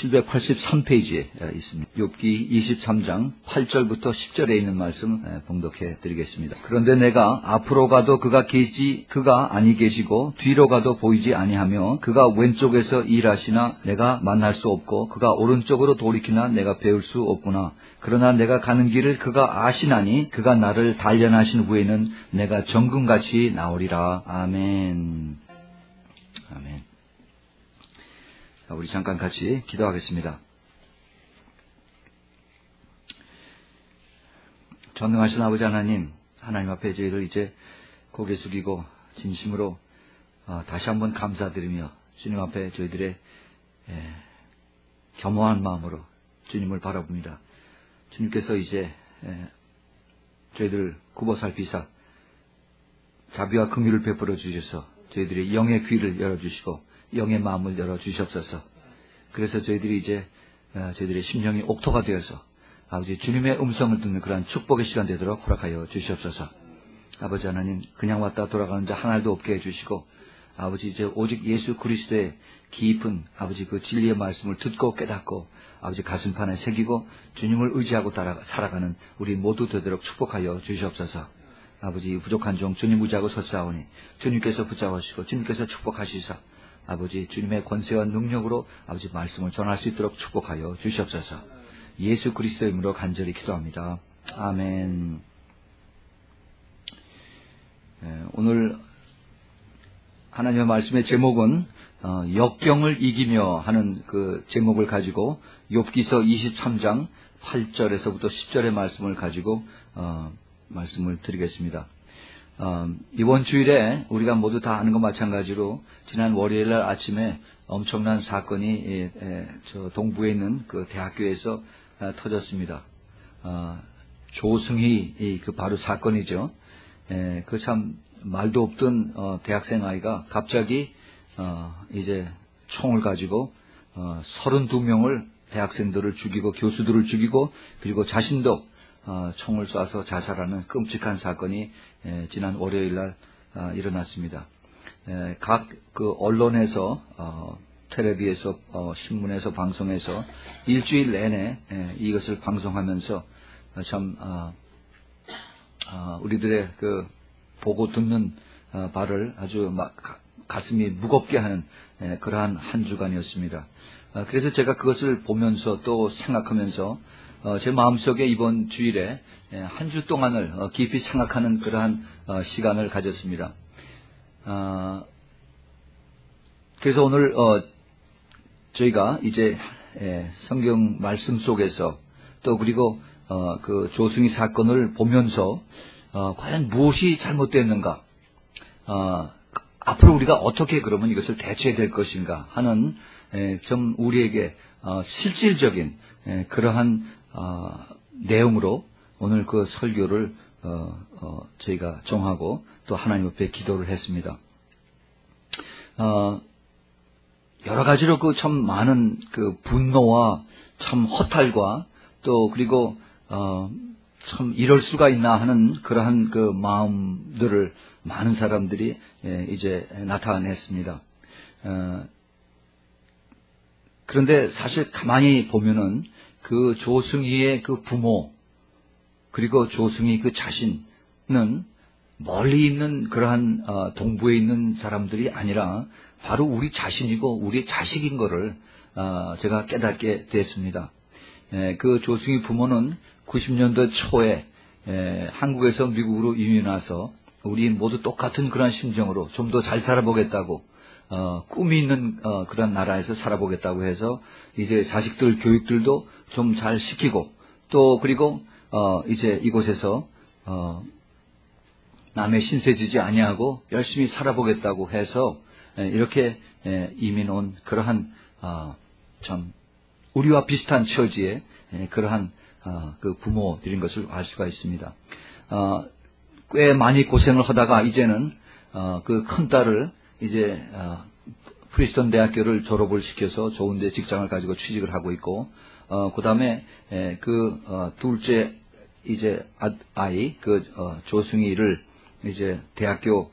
783페이지에 있습니다. 욥기 23장 8절부터 10절에 있는 말씀 봉독해 드리겠습니다. 그런데 내가 앞으로 가도 그가 아니 계시고 뒤로 가도 보이지 아니하며 그가 왼쪽에서 일하시나 내가 만날 수 없고 그가 오른쪽으로 돌이키나 내가 배울 수 없구나. 그러나 내가 가는 길을 그가 아시나니 그가 나를 단련하신 후에는 내가 정금같이 나오리라. 아멘. 아멘. 자, 우리 잠깐 같이 기도하겠습니다. 전능하신 아버지 하나님 앞에 저희들 이제 고개 숙이고 진심으로 다시 한번 감사드리며 주님 앞에 저희들의 겸허한 마음으로 주님을 바라봅니다. 주님께서 이제 저희들을 굽어 살피사 자비와 긍휼을 베풀어 주셔서 저희들의 영의 귀를 열어주시고 영의 마음을 열어주시옵소서. 그래서 저희들이 이제 저희들의 심령이 옥토가 되어서 아버지 주님의 음성을 듣는 그러한 축복의 시간 되도록 허락하여 주시옵소서. 아버지 하나님 그냥 왔다 돌아가는 자 하나도 없게 해주시고 아버지 이제 오직 예수 그리스도의 깊은 아버지 그 진리의 말씀을 듣고 깨닫고 아버지 가슴판에 새기고 주님을 의지하고 살아가는 우리 모두 되도록 축복하여 주시옵소서. 아버지 부족한 종 주님 의지하고 섰사오니 주님께서 붙잡으시고 주님께서 축복하시사 아버지 주님의 권세와 능력으로 아버지 말씀을 전할 수 있도록 축복하여 주시옵소서. 예수 그리스도의 이름으로 간절히 기도합니다. 아멘. 오늘 하나님의 말씀의 제목은 역경을 이기며 하는 그 제목을 가지고 욥기서 23장 8절에서부터 10절의 말씀을 가지고 말씀을 드리겠습니다. 이번 주일에 우리가 모두 다 아는 것 마찬가지로 지난 월요일날 아침에 엄청난 사건이 저 동부에 있는 그 대학교에서 터졌습니다. 조승희 그 바로 사건이죠. 그 참 말도 없던 대학생 아이가 갑자기 이제 총을 가지고 32명을 대학생들을 죽이고 교수들을 죽이고 그리고 자신도 총을 쏴서 자살하는 끔찍한 사건이 지난 월요일날 일어났습니다. 각 그 언론에서 텔레비에서 신문에서 방송에서 일주일 내내 이것을 방송하면서 참 우리들의 그 보고 듣는 바를 아주 가슴이 무겁게 하는 그러한 한 주간이었습니다. 그래서 제가 그것을 보면서 또 생각하면서 제 마음속에 이번 주일에 한 주 동안을 깊이 생각하는 그러한 시간을 가졌습니다. 그래서 오늘 저희가 이제 성경 말씀 속에서 또 그리고 그 조승희 사건을 보면서 과연 무엇이 잘못됐는가, 앞으로 우리가 어떻게 그러면 이것을 대처해야 될 것인가 하는 좀 우리에게 실질적인 그러한 내용으로 오늘 그 설교를 저희가 정하고 또 하나님 앞에 기도를 했습니다. 여러 가지로 그 참 많은 그 분노와 참 허탈과 또 그리고 참 이럴 수가 있나 하는 그러한 그 마음들을 많은 사람들이 이제 나타냈습니다. 그런데 사실 가만히 보면은 그 조승희의 그 부모 그리고 조승희 그 자신은 멀리 있는 그러한 동부에 있는 사람들이 아니라 바로 우리 자신이고 우리 자식인 거를 제가 깨닫게 됐습니다. 그 조승희 부모는 90년대 초에 한국에서 미국으로 이민 와서 우리 모두 똑같은 그런 심정으로 좀 더 잘 살아보겠다고 꿈이 있는 그런 나라에서 살아보겠다고 해서 이제 자식들 교육들도 좀 잘 시키고 또 그리고 이제 이곳에서 남의 신세지지 아니하고 열심히 살아보겠다고 해서 이렇게 이민 온 그러한 참 우리와 비슷한 처지의 그러한 그 부모들인 것을 알 수가 있습니다. 꽤 많이 고생을 하다가 이제는 그 큰 딸을 이제 프리스턴 대학교를 졸업을 시켜서 좋은데 직장을 가지고 취직을 하고 있고 그 다음에 그 둘째 이제 아이 그 조승희를 이제 대학교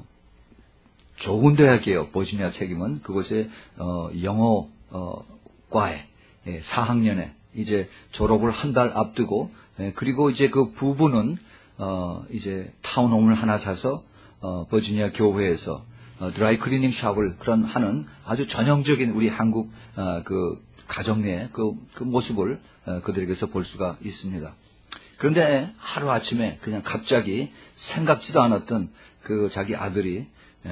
좋은 대학이에요. 버지니아 책임은 그곳에 영어 과에 4학년에 이제 졸업을 한 달 앞두고 그리고 이제 그 부부는 이제 타운홈을 하나 사서 버지니아 교회에서 드라이 클리닝 샵을 그런 하는 아주 전형적인 우리 한국 그 가정 내의 그 모습을 그들에게서 볼 수가 있습니다. 그런데 하루 아침에 그냥 갑자기 생각지도 않았던 그 자기 아들이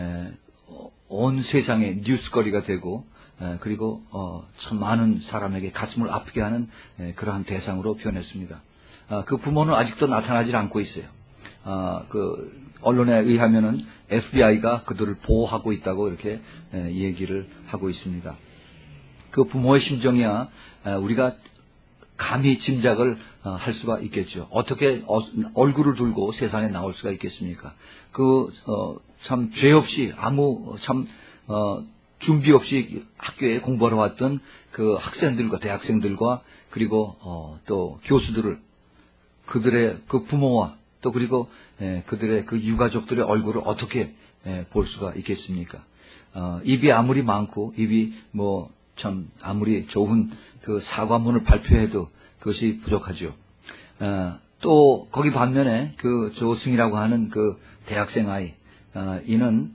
온 세상에 뉴스거리가 되고 그리고 참 많은 사람에게 가슴을 아프게 하는 그러한 대상으로 변했습니다. 그 부모는 아직도 나타나질 않고 있어요. 그 언론에 의하면은 FBI가 그들을 보호하고 있다고 이렇게 얘기를 하고 있습니다. 그 부모의 심정이야 우리가 감히 짐작을 할 수가 있겠죠. 어떻게 얼굴을 들고 세상에 나올 수가 있겠습니까? 참 죄 없이 아무 준비 없이 학교에 공부하러 왔던 그 학생들과 대학생들과 그리고 또 교수들을 그들의 그 부모와 또 그리고 그들의 그 유가족들의 얼굴을 어떻게 볼 수가 있겠습니까? 입이 아무리 많고 입이 참 아무리 좋은 그 사과문을 발표해도 그것이 부족하죠. 또 거기 반면에 그 조승이라고 하는 그 대학생 아이 이는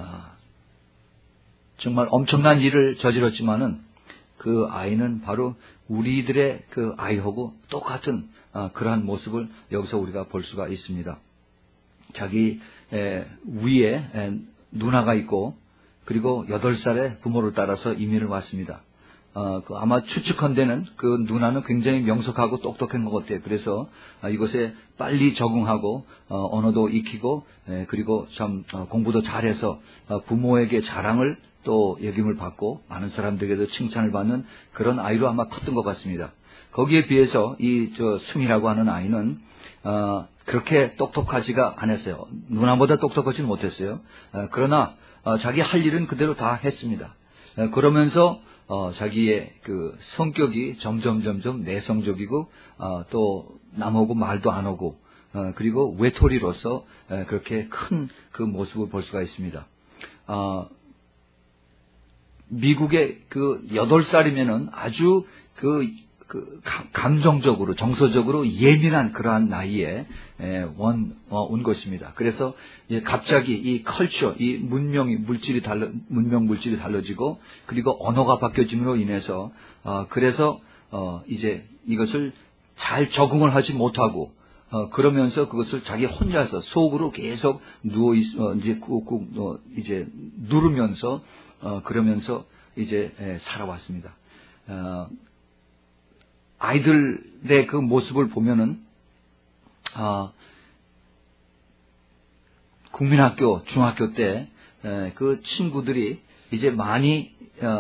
정말 엄청난 일을 저질렀지만은 그 아이는 바로 우리들의 그 아이하고 똑같은 그러한 모습을 여기서 우리가 볼 수가 있습니다. 자기 위에 누나가 있고 그리고 8살에 부모를 따라서 이민을 왔습니다. 아마 추측컨대는 그 누나는 굉장히 명석하고 똑똑한 것 같아요. 그래서 이것에 빨리 적응하고 언어도 익히고 그리고 참 공부도 잘해서 부모에게 자랑을 또 여김을 받고 많은 사람들에게도 칭찬을 받는 그런 아이로 아마 컸던 것 같습니다. 거기에 비해서 이 승이라고 하는 아이는 그렇게 똑똑하지가 않았어요. 누나보다 똑똑하지는 못했어요. 그러나 자기 할 일은 그대로 다 했습니다. 그러면서 자기의 그 성격이 점점 내성적이고 또 남하고 말도 안 하고 그리고 외톨이로서 그렇게 큰 그 모습을 볼 수가 있습니다. 미국의 그 8살이면은 아주 그 감정적으로 정서적으로 예민한 그러한 나이에 온 것입니다. 그래서 갑자기 이 컬처, 이 문명 물질이 달라지고 그리고 언어가 바뀌어짐으로 인해서 그래서 이제 이것을 잘 적응을 하지 못하고 그러면서 그것을 자기 혼자서 속으로 계속 이제 누르면서 그러면서 이제 살아왔습니다. 아이들의 그 모습을 보면은 국민학교, 중학교 때 그 친구들이 이제 많이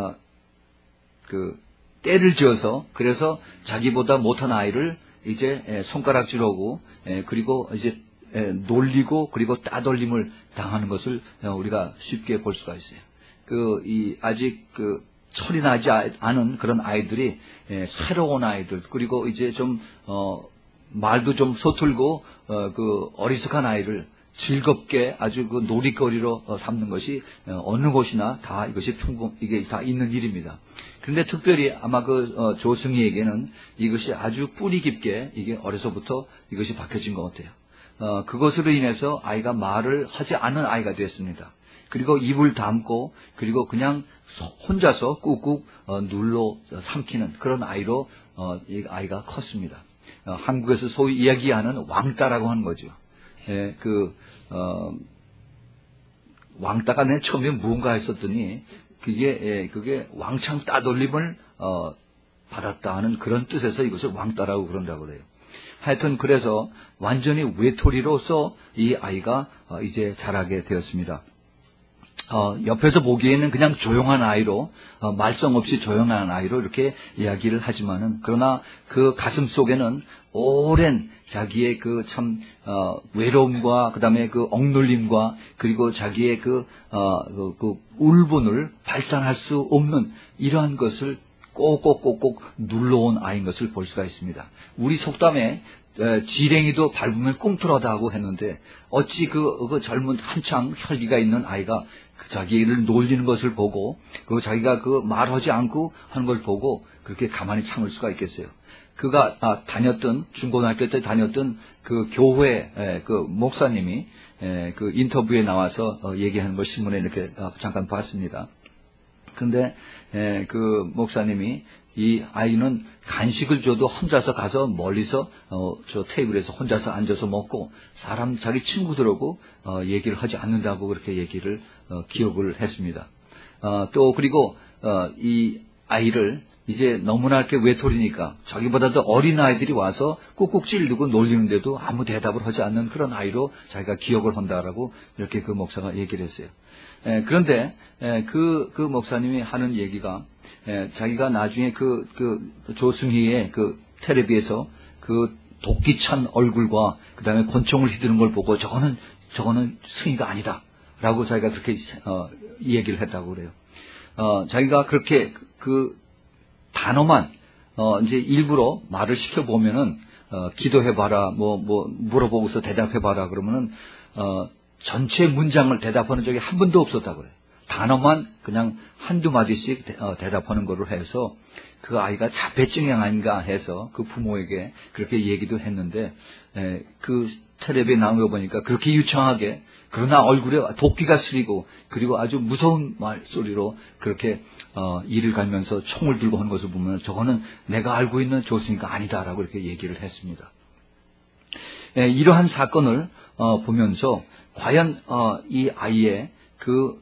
그 때를 지어서 그래서 자기보다 못한 아이를 이제 손가락질하고 그리고 이제 놀리고 그리고 따돌림을 당하는 것을 우리가 쉽게 볼 수가 있어요. 아직 철이 나지 않은 그런 아이들이 새로운 아이들 그리고 이제 좀 말도 좀 서툴고 그 어리숙한 아이를 즐겁게 아주 그 놀이거리로 삼는 것이 어느 곳이나 다 이것이 이게 다 있는 일입니다. 그런데 특별히 아마 조승희에게는 이것이 아주 뿌리 깊게 이게 어려서부터 이것이 박혀진 것 같아요. 그것으로 인해서 아이가 말을 하지 않은 아이가 됐습니다. 그리고 입을 닫고 그리고 그냥 혼자서 꾹꾹 눌러 삼키는 그런 아이로 이 아이가 컸습니다. 한국에서 소위 이야기하는 왕따라고 하는 거죠. 왕따가 내 처음에 무언가 했었더니 그게 왕창 따돌림을 받았다 하는 그런 뜻에서 이것을 왕따라고 그런다고 그래요. 하여튼 그래서 완전히 외톨이로서 이 아이가 이제 자라게 되었습니다. 옆에서 보기에는 그냥 조용한 아이로, 말썽 없이 조용한 아이로 이렇게 이야기를 하지만은, 그러나 그 가슴 속에는 오랜 자기의 외로움과, 그 다음에 그 억눌림과, 그리고 자기의 울분을 발산할 수 없는 이러한 것을 꼭꼭꼭꼭 눌러온 아이인 것을 볼 수가 있습니다. 우리 속담에 지랭이도 밟으면 꿈틀어다 하고 했는데 어찌 그 젊은 한창 혈기가 있는 아이가 자기를 놀리는 것을 보고, 그리고 자기가 그 말하지 않고 하는 걸 보고 그렇게 가만히 참을 수가 있겠어요. 그가 다녔던, 중고등학교 때 다녔던 그 교회 그 목사님이 그 인터뷰에 나와서 얘기하는 걸 신문에 이렇게 잠깐 봤습니다. 근데 그 목사님이 이 아이는 간식을 줘도 혼자서 가서 멀리서 저 테이블에서 혼자서 앉아서 먹고 자기 친구들하고 얘기를 하지 않는다고 그렇게 얘기를 기억을 했습니다. 또 그리고 이 아이를 이제 너무나 이렇게 외톨이니까 자기보다도 어린 아이들이 와서 꾹꾹 찔르고 놀리는데도 아무 대답을 하지 않는 그런 아이로 자기가 기억을 한다라고 이렇게 그 목사가 얘기를 했어요. 그런데 그 목사님이 하는 얘기가 자기가 나중에 그 조승희의 그 텔레비에서 그 도끼찬 얼굴과 그 다음에 권총을 휘두르는 걸 보고 저거는 승희가 아니다 라고 자기가 그렇게 얘기를 했다고 그래요. 자기가 그렇게 그 단어만 이제 일부러 말을 시켜보면은 기도해봐라 뭐 물어보고서 대답해봐라 그러면은 전체 문장을 대답하는 적이 한 번도 없었다고 그래요. 단어만 그냥 한두 마디씩 대답하는 거를 해서 그 아이가 자폐증이 아닌가 해서 그 부모에게 그렇게 얘기도 했는데 그 텔레비에 나온 거 보니까 그렇게 유창하게 그러나 얼굴에 도끼가 쓰리고 그리고 아주 무서운 말소리로 그렇게 이를 갈면서 총을 들고 하는 것을 보면 저거는 내가 알고 있는 조승희가 아니다라고 이렇게 얘기를 했습니다. 이러한 사건을 보면서 과연 이 아이의 그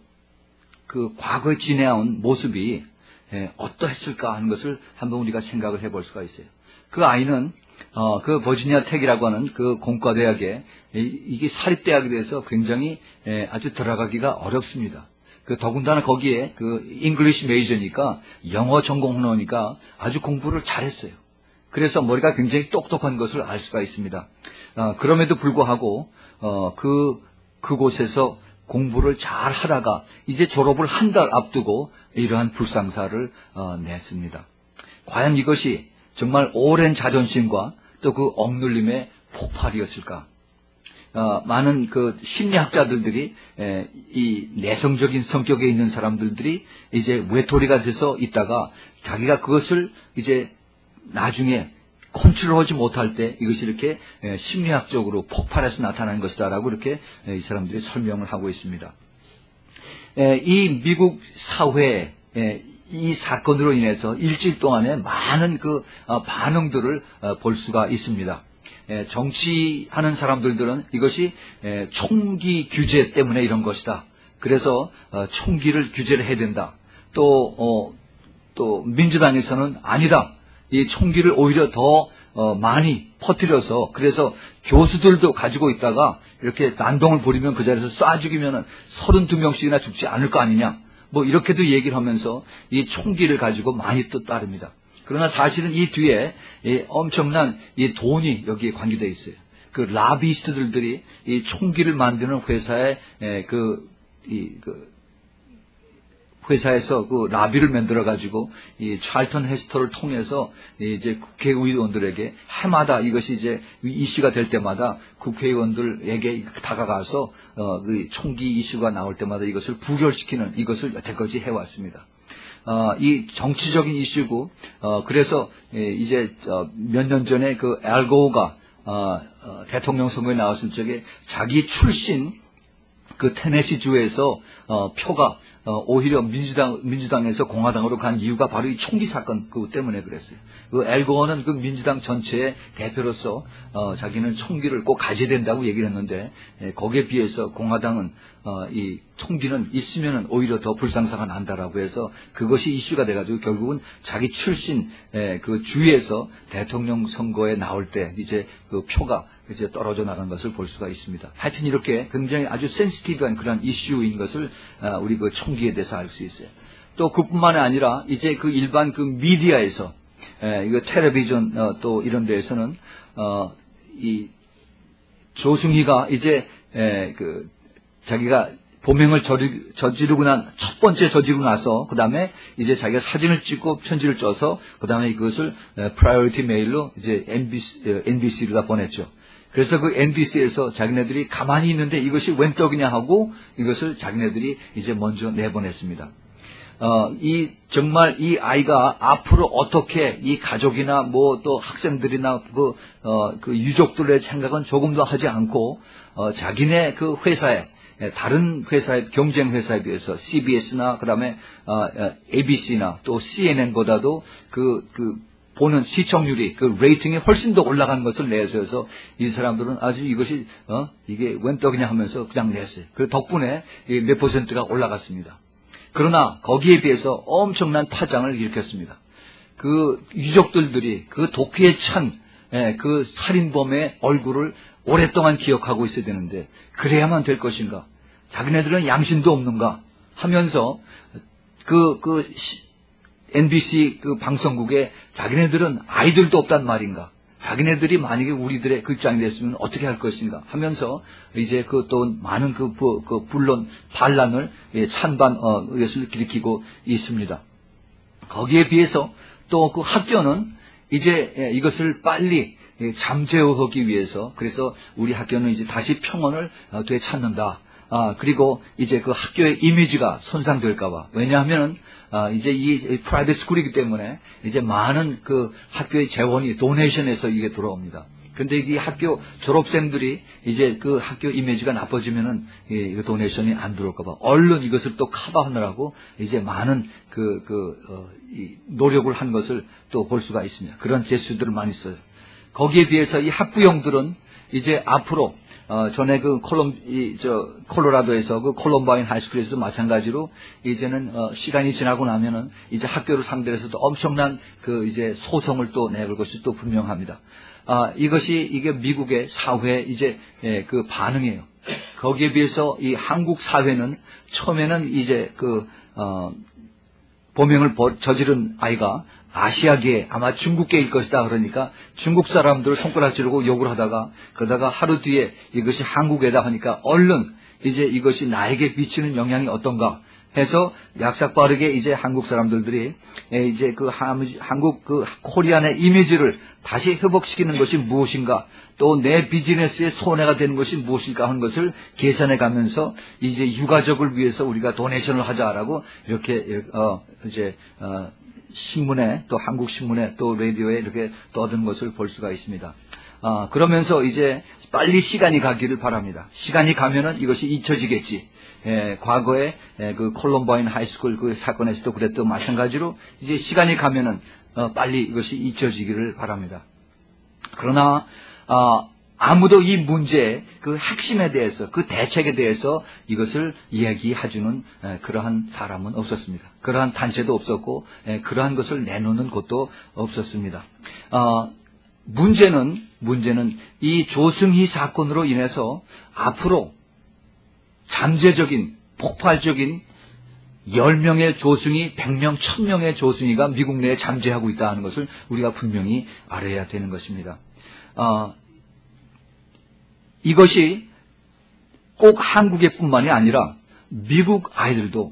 과거에 지내온 모습이 어떠했을까 하는 것을 한번 우리가 생각을 해볼 수가 있어요. 그 아이는 그 버지니아 텍이라고 하는 그 공과대학에 이게 사립대학이 돼서 굉장히 아주 들어가기가 어렵습니다. 그 더군다나 거기에 그 잉글리시 메이저니까 영어 전공하니까 아주 공부를 잘했어요. 그래서 머리가 굉장히 똑똑한 것을 알 수가 있습니다. 그럼에도 불구하고 그곳에서 공부를 잘 하다가 이제 졸업을 한 달 앞두고 이러한 불상사를 냈습니다. 과연 이것이 정말 오랜 자존심과 또 그 억눌림의 폭발이었을까? 많은 그 심리학자들이 이 내성적인 성격에 있는 사람들이 이제 외톨이가 돼서 있다가 자기가 그것을 이제 나중에 컨트롤하지 못할 때 이것이 이렇게 심리학적으로 폭발해서 나타나는 것이다라고 이렇게 이 사람들이 설명을 하고 있습니다. 이 미국 사회에 이 사건으로 인해서 일주일 동안에 많은 그 반응들을 볼 수가 있습니다. 정치하는 사람들은 이것이 총기 규제 때문에 이런 것이다. 그래서 총기를 규제를 해야 된다. 또 민주당에서는 아니다. 이 총기를 오히려 더 많이 퍼뜨려서 그래서 교수들도 가지고 있다가 이렇게 난동을 부리면 그 자리에서 쏴 죽이면 32명씩이나 죽지 않을 거 아니냐. 뭐 이렇게도 얘기를 하면서 이 총기를 가지고 많이 또 따릅니다. 그러나 사실은 이 뒤에 엄청난 이 돈이 여기에 관계되어 있어요. 그 라비스트들이 이 총기를 만드는 회사에 회사에서 그 라비를 만들어 가지고 이 찰턴 헤스터를 통해서 이제 국회의원들에게 해마다 이것이 이제 이슈가 될 때마다 국회의원들에게 다가가서 그 총기 이슈가 나올 때마다 이것을 부결시키는 이것을 여태까지 해왔습니다. 이 정치적인 이슈고 그래서 이제 몇 년 전에 그 알 고어가 대통령 선거에 나왔을 적에 자기 출신 그 테네시 주에서 표가 오히려 민주당에서 공화당으로 간 이유가 바로 이 총기 사건 그것 때문에 그랬어요. 그 알 고어는 그 민주당 전체의 대표로서 자기는 총기를 꼭 가져야 된다고 얘기를 했는데 거기에 비해서 공화당은 이 총기는 있으면은 오히려 더 불상사가 난다라고 해서 그것이 이슈가 돼가지고 결국은 자기 출신 그 주에서 대통령 선거에 나올 때 이제 그 표가 이제 떨어져 나간 것을 볼 수가 있습니다. 하여튼 이렇게 굉장히 아주 센시티브한 그런 이슈인 것을 우리 그 총기에 대해서 알 수 있어요. 또 그뿐만 아니라 이제 그 일반 그 미디어에서 이거 텔레비전 또 이런 데에서는 이 조승희가 이제 그 자기가 범행을 저지르고 난 첫 번째 저지르고 나서 그 다음에 이제 자기가 사진을 찍고 편지를 써서 그 다음에 그것을 프라이어리티 메일로 이제 NBC로다 보냈죠. 그래서 그 NBC에서 자기네들이 가만히 있는데 이것이 웬 떡이냐 하고 이것을 자기네들이 이제 먼저 내보냈습니다. 정말 이 아이가 앞으로 어떻게 이 가족이나 뭐 또 학생들이나 그 유족들의 생각은 조금도 하지 않고, 자기네 그 회사에, 다른 회사의 경쟁 회사에 비해서 CBS나 그다음에 ABC나 또 CNN보다도 보는 시청률이, 그 레이팅이 훨씬 더 올라간 것을 내세워서 이 사람들은 아주 이것이 이게 웬 떡이냐 하면서 그냥 냈어요. 그 덕분에 몇 퍼센트가 올라갔습니다. 그러나 거기에 비해서 엄청난 파장을 일으켰습니다. 그 유족들이 그 도피에 찬 그 살인범의 얼굴을 오랫동안 기억하고 있어야 되는데 그래야만 될 것인가? 자기네들은 양심도 없는가? 하면서 NBC 그 방송국에 자기네들은 아이들도 없단 말인가? 자기네들이 만약에 우리들의 그 입장이 됐으면 어떻게 할 것인가? 하면서 이제 또 많은 불론 반란을 찬반 이것을 일으키고 있습니다. 거기에 비해서 또 그 학교는 이제 이것을 빨리 잠재우기 위해서, 그래서 우리 학교는 이제 다시 평온을 되찾는다. 그리고 이제 그 학교의 이미지가 손상될까봐. 왜냐하면, 이제 이 프라이빗 스쿨이기 때문에 이제 많은 그 학교의 재원이 도네이션에서 이게 들어옵니다. 그런데 이 학교 졸업생들이 이제 그 학교 이미지가 나빠지면은 이 도네이션이 안 들어올까봐. 얼른 이것을 또 커버하느라고 이제 많은 이 노력을 한 것을 또 볼 수가 있습니다. 그런 제스들을 많이 써요. 거기에 비해서 이 학부형들은 이제 앞으로 전에 콜로라도에서 그 콜럼바인 하이스쿨에서도 마찬가지로 이제는 시간이 지나고 나면은 이제 학교를 상대로 해서도 엄청난 이제 소송을 또 내걸 것이 또 분명합니다. 이게 미국의 사회 이제 그 반응이에요. 거기에 비해서 이 한국 사회는 처음에는 이제 범행을 저지른 아이가 아시아계, 아마 중국계일 것이다. 그러니까 중국 사람들을 손가락질하고 욕을 하다가, 그러다가 하루 뒤에 이것이 한국에다 하니까 얼른 이제 이것이 나에게 미치는 영향이 어떤가 해서 약삭 빠르게 이제 한국 사람들이 이제 한국 코리안의 이미지를 다시 회복시키는 것이 무엇인가, 또 내 비즈니스에 손해가 되는 것이 무엇일까 하는 것을 계산해 가면서 이제 유가족을 위해서 우리가 도네이션을 하자라고 이렇게 신문에, 또 한국 신문에, 또 라디오에 이렇게 떠든 것을 볼 수가 있습니다. 그러면서 이제 빨리 시간이 가기를 바랍니다. 시간이 가면은 이것이 잊혀지겠지. 과거에 그 콜럼바인 하이스쿨 그 사건에서도 그랬던 마찬가지로 이제 시간이 가면은 빨리 이것이 잊혀지기를 바랍니다. 그러나 아무도 이 문제의 그 핵심에 대해서, 그 대책에 대해서 이것을 이야기해주는 그러한 사람은 없었습니다. 그러한 단체도 없었고, 그러한 것을 내놓는 곳도 없었습니다. 문제는 이 조승희 사건으로 인해서 앞으로 잠재적인, 폭발적인 10명의 조승희, 100명, 1000명의 조승희가 미국 내에 잠재하고 있다는 것을 우리가 분명히 알아야 되는 것입니다. 이것이 꼭 한국의 뿐만이 아니라 미국 아이들도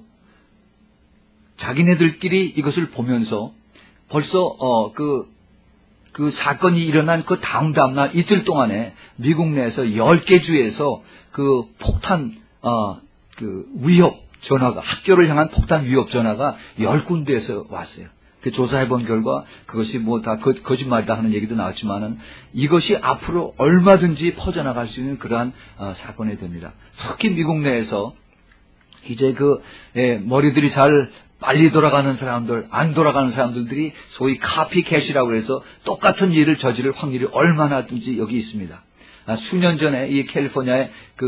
자기네들끼리 이것을 보면서 벌써 그 사건이 일어난 그 다음날 이틀 동안에 미국 내에서 10개 주에서 그 폭탄 위협 전화가, 학교를 향한 폭탄 위협 전화가 10군데에서 왔어요. 그 조사해본 결과 그것이 뭐 다 거짓말이다 하는 얘기도 나왔지만은 이것이 앞으로 얼마든지 퍼져나갈 수 있는 그러한 사건이 됩니다. 특히 미국 내에서 이제 머리들이 잘 빨리 돌아가는 사람들, 안 돌아가는 사람들이 소위 카피캣이라고 해서 똑같은 일을 저지를 확률이 얼마나든지 여기 있습니다. 수년 전에 이 캘리포니아의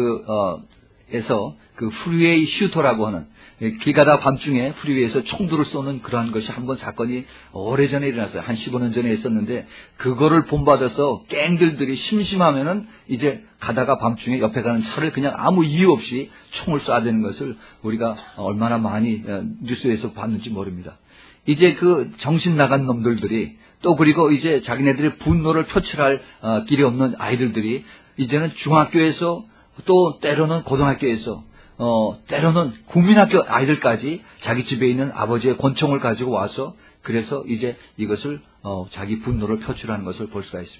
에서 프리웨이 슈터라고 하는, 길 가다 밤중에 프리웨이에서 총들을 쏘는 그러한 것이 한번 사건이 오래전에 일어났어요. 한 15년 전에 있었는데, 그거를 본받아서 갱들들이 심심하면은 이제 가다가 밤중에 옆에 가는 차를 그냥 아무 이유 없이 총을 쏴대는 것을 우리가 얼마나 많이 뉴스에서 봤는지 모릅니다. 이제 정신 나간 놈들이 또 그리고 이제 자기네들의 분노를 표출할 길이 없는 아이들이 이제는 중학교에서, 또 때로는 고등학교에서, 때로는 국민학교 아이들까지 자기 집에 있는 아버지의 권총을 가지고 와서 그래서 이제 이것을 자기 분노를 표출하는 것을 볼 수가 있습니다.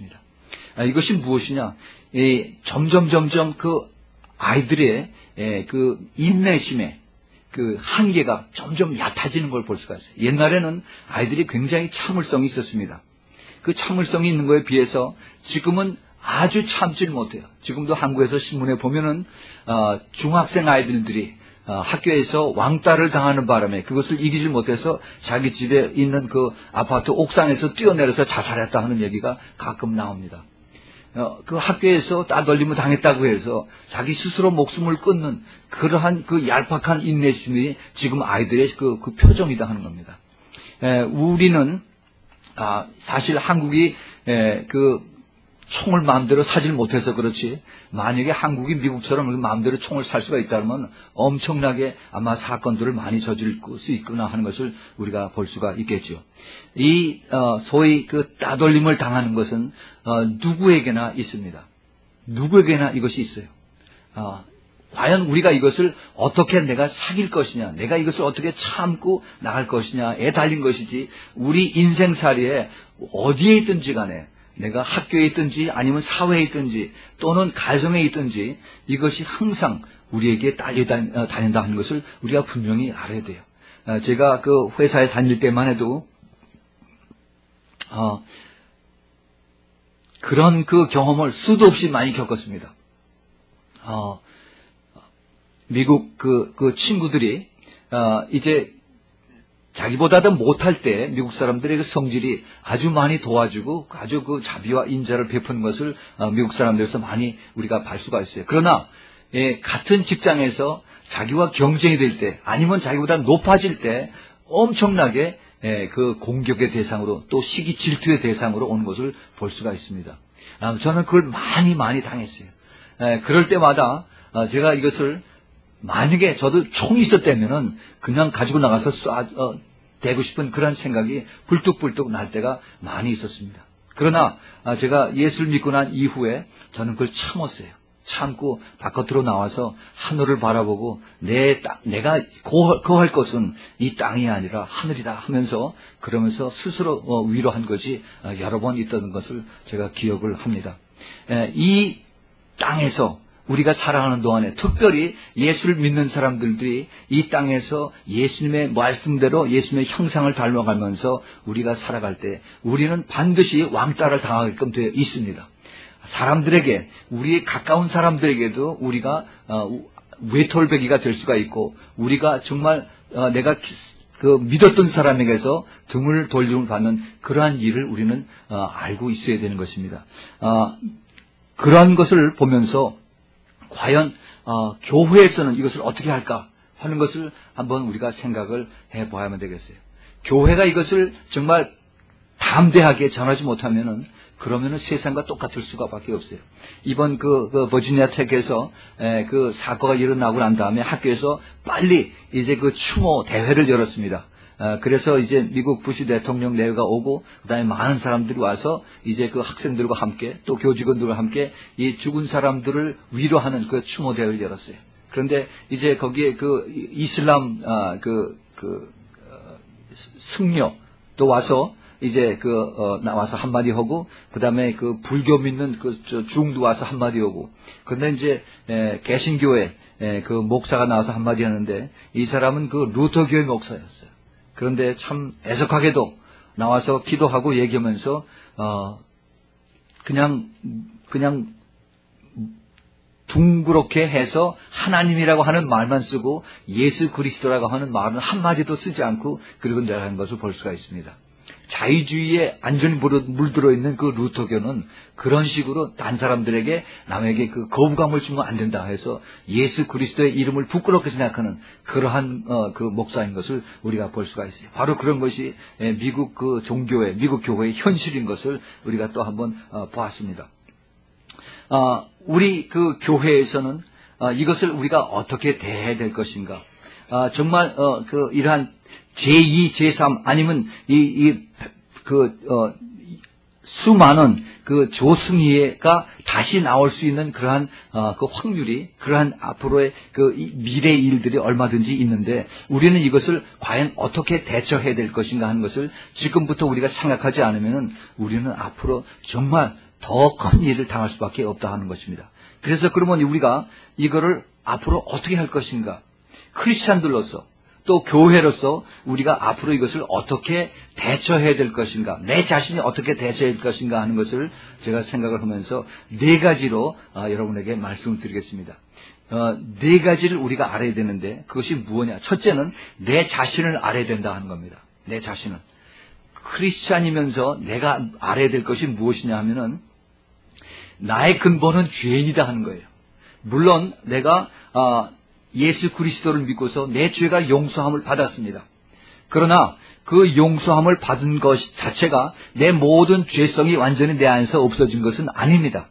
이것이 무엇이냐? 점점 그 아이들의 그 인내심의 그 한계가 점점 얕아지는 걸 볼 수가 있어요. 옛날에는 아이들이 굉장히 참을성이 있었습니다. 그 참을성이 있는 거에 비해서 지금은 아주 참질 못해요. 지금도 한국에서 신문에 보면은 중학생 아이들이 학교에서 왕따를 당하는 바람에 그것을 이기질 못해서 자기 집에 있는 그 아파트 옥상에서 뛰어내려서 자살했다 하는 얘기가 가끔 나옵니다. 그 학교에서 따돌림을 당했다고 해서 자기 스스로 목숨을 끊는 그러한 그 얄팍한 인내심이 지금 아이들의 그 표정이다 하는 겁니다. 우리는 사실 한국이 그 총을 마음대로 사질 못해서 그렇지, 만약에 한국이 미국처럼 마음대로 총을 살 수가 있다면 엄청나게 아마 사건들을 많이 저질 수 있구나 하는 것을 우리가 볼 수가 있겠죠. 이 소위 그 따돌림을 당하는 것은 누구에게나 있습니다. 누구에게나 이것이 있어요. 과연 우리가 이것을 어떻게 내가 사귈 것이냐, 내가 이것을 어떻게 참고 나갈 것이냐에 달린 것이지, 우리 인생살이에 어디에 있든지 간에 내가 학교에 있든지 아니면 사회에 있든지 또는 가정에 있든지 이것이 항상 우리에게 달린다 하는 것을 우리가 분명히 알아야 돼요. 제가 그 회사에 다닐 때만 해도 그런 그 경험을 수도 없이 많이 겪었습니다. 미국 그 친구들이 이제 자기보다도 못할 때 미국 사람들의 그 성질이 아주 많이 도와주고 아주 그 자비와 인자를 베푸는 것을 미국 사람들에서 많이 우리가 볼 수가 있어요. 그러나 같은 직장에서 자기와 경쟁이 될 때 아니면 자기보다 높아질 때 엄청나게 그 공격의 대상으로 또 시기 질투의 대상으로 오는 것을 볼 수가 있습니다. 저는 그걸 많이 당했어요. 그럴 때마다 제가 이것을 만약에 저도 총이 있었다면은 그냥 가지고 나가서 대고 싶은 그런 생각이 불뚝불뚝 날 때가 많이 있었습니다. 그러나 제가 예수를 믿고 난 이후에 저는 그걸 참았어요. 참고 바깥으로 나와서 하늘을 바라보고 내가 거할 것은 이 땅이 아니라 하늘이다 하면서 그러면서 스스로 위로한 것이 여러 번 있던 것을 제가 기억을 합니다. 이 땅에서 우리가 살아가는 동안에 특별히 예수를 믿는 사람들이 이 땅에서 예수님의 말씀대로 예수님의 형상을 닮아가면서 우리가 살아갈 때 우리는 반드시 왕따를 당하게끔 되어 있습니다. 사람들에게, 우리의 가까운 사람들에게도 우리가 외톨배기가 될 수가 있고, 우리가 정말 내가 그 믿었던 사람에게서 등을 돌림을 받는 그러한 일을 우리는 알고 있어야 되는 것입니다. 그러한 것을 보면서 과연 교회에서는 이것을 어떻게 할까 하는 것을 한번 우리가 생각을 해봐야만 되겠어요. 교회가 이것을 정말 담대하게 전하지 못하면은 그러면은 세상과 똑같을 수가밖에 없어요. 이번 그 버지니아 텍에서 그 사고가 일어나고 난 다음에 학교에서 빨리 이제 그 추모 대회를 열었습니다. 그래서 이제 미국 부시 대통령 내외가 오고 그다음에 많은 사람들이 와서 이제 그 학생들과 함께 또 교직원들과 함께 이 죽은 사람들을 위로하는 그 추모 대회를 열었어요. 그런데 이제 거기에 그 이슬람 승려도 와서 이제 나와서 한마디 하고, 그 다음에 그 불교 믿는 중도 와서 한마디 하고, 근데 이제, 개신교회, 그 목사가 나와서 한마디 하는데, 이 사람은 그 루터교회 목사였어요. 그런데 참 애석하게도 나와서 기도하고 얘기하면서, 그냥 둥그렇게 해서 하나님이라고 하는 말만 쓰고 예수 그리스도라고 하는 말은 한마디도 쓰지 않고 그리고 내려가는 것을 볼 수가 있습니다. 자유주의에 완전히 물들어 있는 그 루터교는 그런 식으로 딴 사람들에게 남에게 그 거부감을 주면 안 된다 해서 예수 그리스도의 이름을 부끄럽게 생각하는 그러한 그 목사인 것을 우리가 볼 수가 있어요. 바로 그런 것이 미국 그 종교의, 미국 교회의 현실인 것을 우리가 또 한번 보았습니다. 우리 그 교회에서는 이것을 우리가 어떻게 대해야 될 것인가? 정말 이러한 제2, 제3 아니면 수많은 그 조승희가 다시 나올 수 있는 그러한 그 확률이, 그러한 앞으로의 그 미래의 일들이 얼마든지 있는데 우리는 이것을 과연 어떻게 대처해야 될 것인가 하는 것을 지금부터 우리가 생각하지 않으면은 우리는 앞으로 정말 더 큰 일을 당할 수밖에 없다 하는 것입니다. 그래서 그러면 우리가 이거를 앞으로 어떻게 할 것인가? 크리스찬들로서 또 교회로서 우리가 앞으로 이것을 어떻게 대처해야 될 것인가, 내 자신이 어떻게 대처해야 될 것인가 하는 것을 제가 생각을 하면서 네 가지로 여러분에게 말씀을 드리겠습니다. 네 가지를 우리가 알아야 되는데 그것이 무엇이냐? 첫째는 내 자신을 알아야 된다 하는 겁니다. 내 자신을. 크리스찬이면서 내가 알아야 될 것이 무엇이냐 하면은 나의 근본은 죄인이다 하는 거예요. 물론 내가 예수 그리스도를 믿고서 내 죄가 용서함을 받았습니다. 그러나 그 용서함을 받은 것 자체가 내 모든 죄성이 완전히 내 안에서 없어진 것은 아닙니다.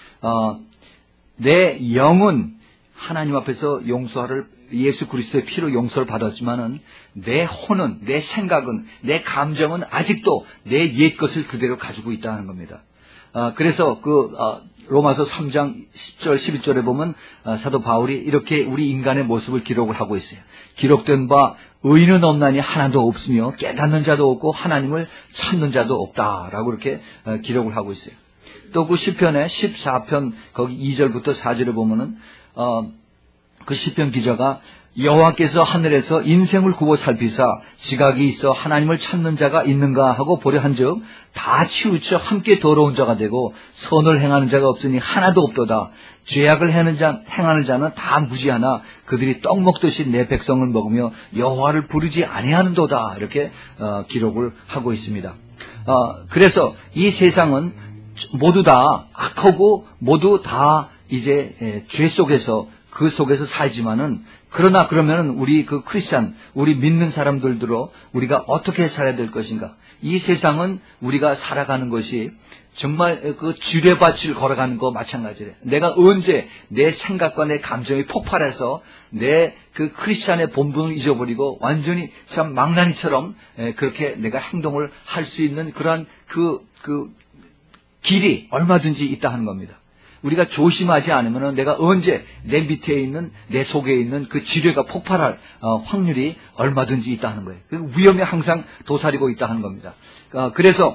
내 영은 하나님 앞에서 용서를 예수 그리스도의 피로 용서를 받았지만은 내 혼은, 내 생각은, 내 감정은 아직도 내 옛 것을 그대로 가지고 있다는 겁니다. 그래서 로마서 3장 10절 11절에 보면 사도 바울이 이렇게 우리 인간의 모습을 기록을 하고 있어요. 기록된 바 의인은 없나니 하나도 없으며 깨닫는 자도 없고 하나님을 찾는 자도 없다라고 이렇게 기록을 하고 있어요. 또 그 시편의 14편 거기 2절부터 4절에 보면은 그 시편 기자가 여호와께서 하늘에서 인생을 구워 살피사 지각이 있어 하나님을 찾는 자가 있는가 하고 보려 한즉 다 치우쳐 함께 더러운 자가 되고 선을 행하는 자가 없으니 하나도 없도다. 죄악을 행하는 자는 다 무지하나 그들이 떡 먹듯이 내 백성을 먹으며 여호와를 부르지 아니하는도다. 이렇게 기록을 하고 있습니다. 그래서 이 세상은 모두 다 악하고 모두 다 이제 죄 속에서 그 속에서 살지만은 그러나 그러면은 우리 그 크리스찬, 우리 믿는 사람들로 우리가 어떻게 살아야 될 것인가? 이 세상은 우리가 살아가는 것이 정말 그 지뢰밭을 걸어가는 거 마찬가지래. 내가 언제 내 생각과 내 감정이 폭발해서 내 그 크리스찬의 본분을 잊어버리고 완전히 참 망나니처럼 그렇게 내가 행동을 할 수 있는 그러한 그 길이 얼마든지 있다 하는 겁니다. 우리가 조심하지 않으면 내가 언제 내 밑에 있는 내 속에 있는 그 지뢰가 폭발할 확률이 얼마든지 있다 하는 거예요. 그 위험이 항상 도사리고 있다 하는 겁니다. 그래서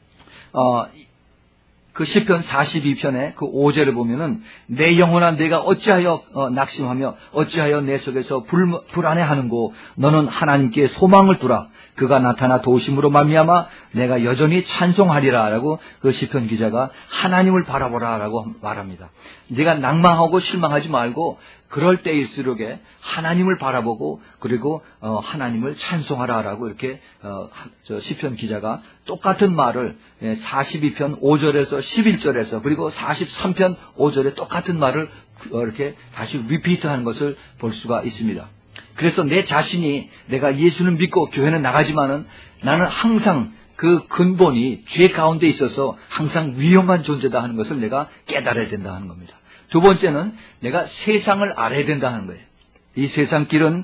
그 시편 42편의 그 5절을 보면은 내 영혼아 내가 어찌하여 낙심하며 어찌하여 내 속에서 불안해하는고 너는 하나님께 소망을 두라. 그가 나타나 도우심으로 말미암아 내가 여전히 찬송하리라라고 그 시편 기자가 하나님을 바라보라라고 말합니다. 네가 낭망하고 실망하지 말고 그럴 때일수록에 하나님을 바라보고 그리고 하나님을 찬송하라라고 이렇게 시편 기자가 똑같은 말을 42편 5절에서 11절에서 그리고 43편 5절에 똑같은 말을 이렇게 다시 리피트하는 것을 볼 수가 있습니다. 그래서 내 자신이 내가 예수는 믿고 교회는 나가지만은 나는 항상 그 근본이 죄 가운데 있어서 항상 위험한 존재다 하는 것을 내가 깨달아야 된다 하는 겁니다. 두 번째는 내가 세상을 알아야 된다 하는 거예요. 이 세상 길은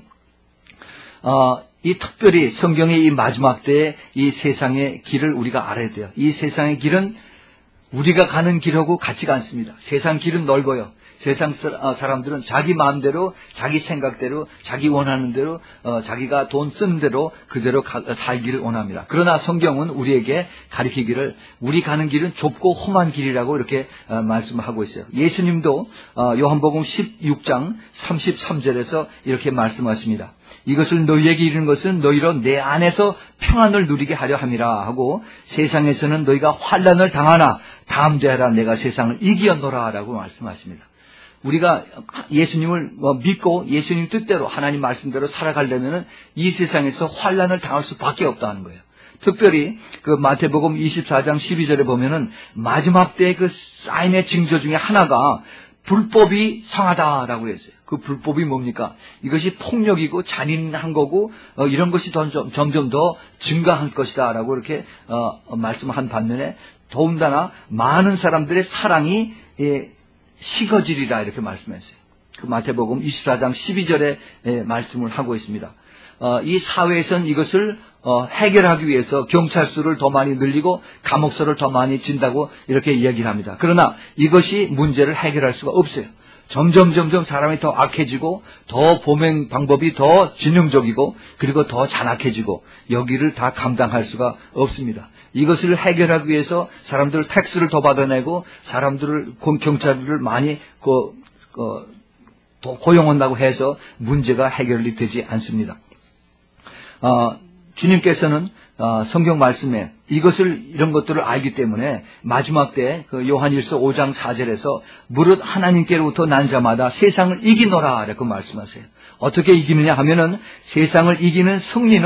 이 특별히 성경의 이 마지막 때에 이 세상의 길을 우리가 알아야 돼요. 이 세상의 길은 우리가 가는 길하고 같지가 않습니다. 세상 길은 넓어요. 세상 사람들은 자기 마음대로 자기 생각대로 자기 원하는 대로 자기가 돈 쓰는 대로 그대로 살기를 원합니다. 그러나 성경은 우리에게 가르치기를 우리 가는 길은 좁고 험한 길이라고 이렇게 말씀하고 있어요. 예수님도 요한복음 16장 33절에서 이렇게 말씀하십니다. 이것을 너희에게 이르는 것은 너희로 내 안에서 평안을 누리게 하려 함이라 하고 세상에서는 너희가 환난을 당하나 담대하라 내가 세상을 이기었노라 라고 말씀하십니다. 우리가 예수님을 믿고 예수님 뜻대로 하나님 말씀대로 살아가려면 이 세상에서 환난을 당할 수밖에 없다는 거예요. 특별히 그 마태복음 24장 12절에 보면은 마지막 때의 그 사인의 징조 중에 하나가 불법이 성하다라고 했어요. 그 불법이 뭡니까? 이것이 폭력이고 잔인한 거고 이런 것이 점점 더 증가할 것이다라고 이렇게 말씀한 반면에 더군다나 많은 사람들의 사랑이 식어지리라 이렇게 말씀했어요. 그 마태복음 24장 12절에 말씀을 하고 있습니다. 이 사회에서는 이것을 해결하기 위해서 경찰수를 더 많이 늘리고 감옥서를 더 많이 진다고 이렇게 이야기를 합니다. 그러나 이것이 문제를 해결할 수가 없어요. 점점 사람이 더 악해지고 더 범행 방법이 더 진영적이고 그리고 더 잔악해지고 여기를 다 감당할 수가 없습니다. 이것을 해결하기 위해서 사람들 텍스를 더 받아내고 사람들을 경찰들을 많이 고용한다고 해서 문제가 해결이 되지 않습니다. 주님께서는 성경 말씀에 이런 것들을 알기 때문에 마지막 때 그 요한일서 5장 4절에서 무릇 하나님께로부터 난 자마다 세상을 이기노라 이렇게 말씀하세요. 어떻게 이기느냐 하면은 세상을 이기는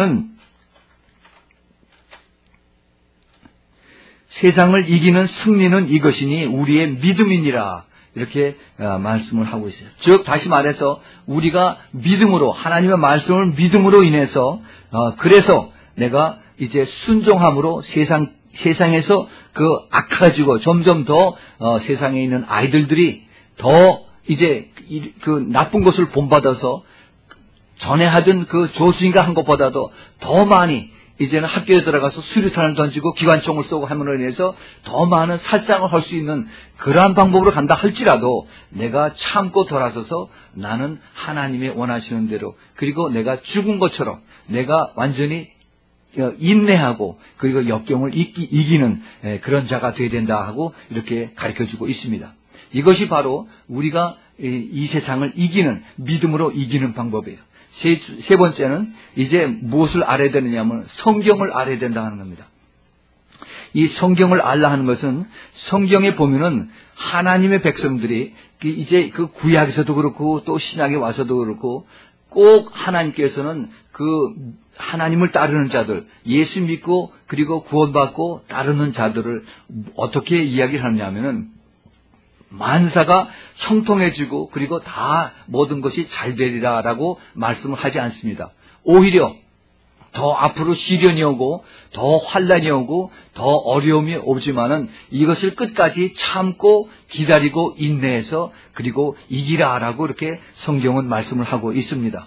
승리는 이것이니 우리의 믿음이니라 이렇게 말씀을 하고 있어요. 즉 다시 말해서 우리가 믿음으로 하나님의 말씀을 믿음으로 인해서 그래서 내가 이제 순종함으로 세상에서 그 악해지고 점점 더 세상에 있는 아이들들이 더 이제 그 나쁜 것을 본받아서 전에 하던 그 조수인가 한 것보다도 더 많이 이제는 학교에 들어가서 수류탄을 던지고 기관총을 쏘고 함으로 인해서 더 많은 살상을 할 수 있는 그러한 방법으로 간다 할지라도 내가 참고 돌아서서 나는 하나님이 원하시는 대로 그리고 내가 죽은 것처럼 내가 완전히 인내하고 그리고 역경을 이기는 그런 자가 되어야 된다 하고 이렇게 가르쳐주고 있습니다. 이것이 바로 우리가 이 세상을 이기는 믿음으로 이기는 방법이에요. 세 번째는 이제 무엇을 알아야 되느냐면 성경을 알아야 된다 하는 겁니다. 이 성경을 알라 하는 것은 성경에 보면은 하나님의 백성들이 이제 그 구약에서도 그렇고 또 신약에 와서도 그렇고 꼭 하나님께서는 그 하나님을 따르는 자들, 예수 믿고 그리고 구원받고 따르는 자들을 어떻게 이야기를 하느냐면은 만사가 형통해지고 그리고 다 모든 것이 잘 되리라라고 말씀을 하지 않습니다. 오히려 더 앞으로 시련이 오고 더 환난이 오고 더 어려움이 오지만은 이것을 끝까지 참고 기다리고 인내해서 그리고 이기라라고 이렇게 성경은 말씀을 하고 있습니다.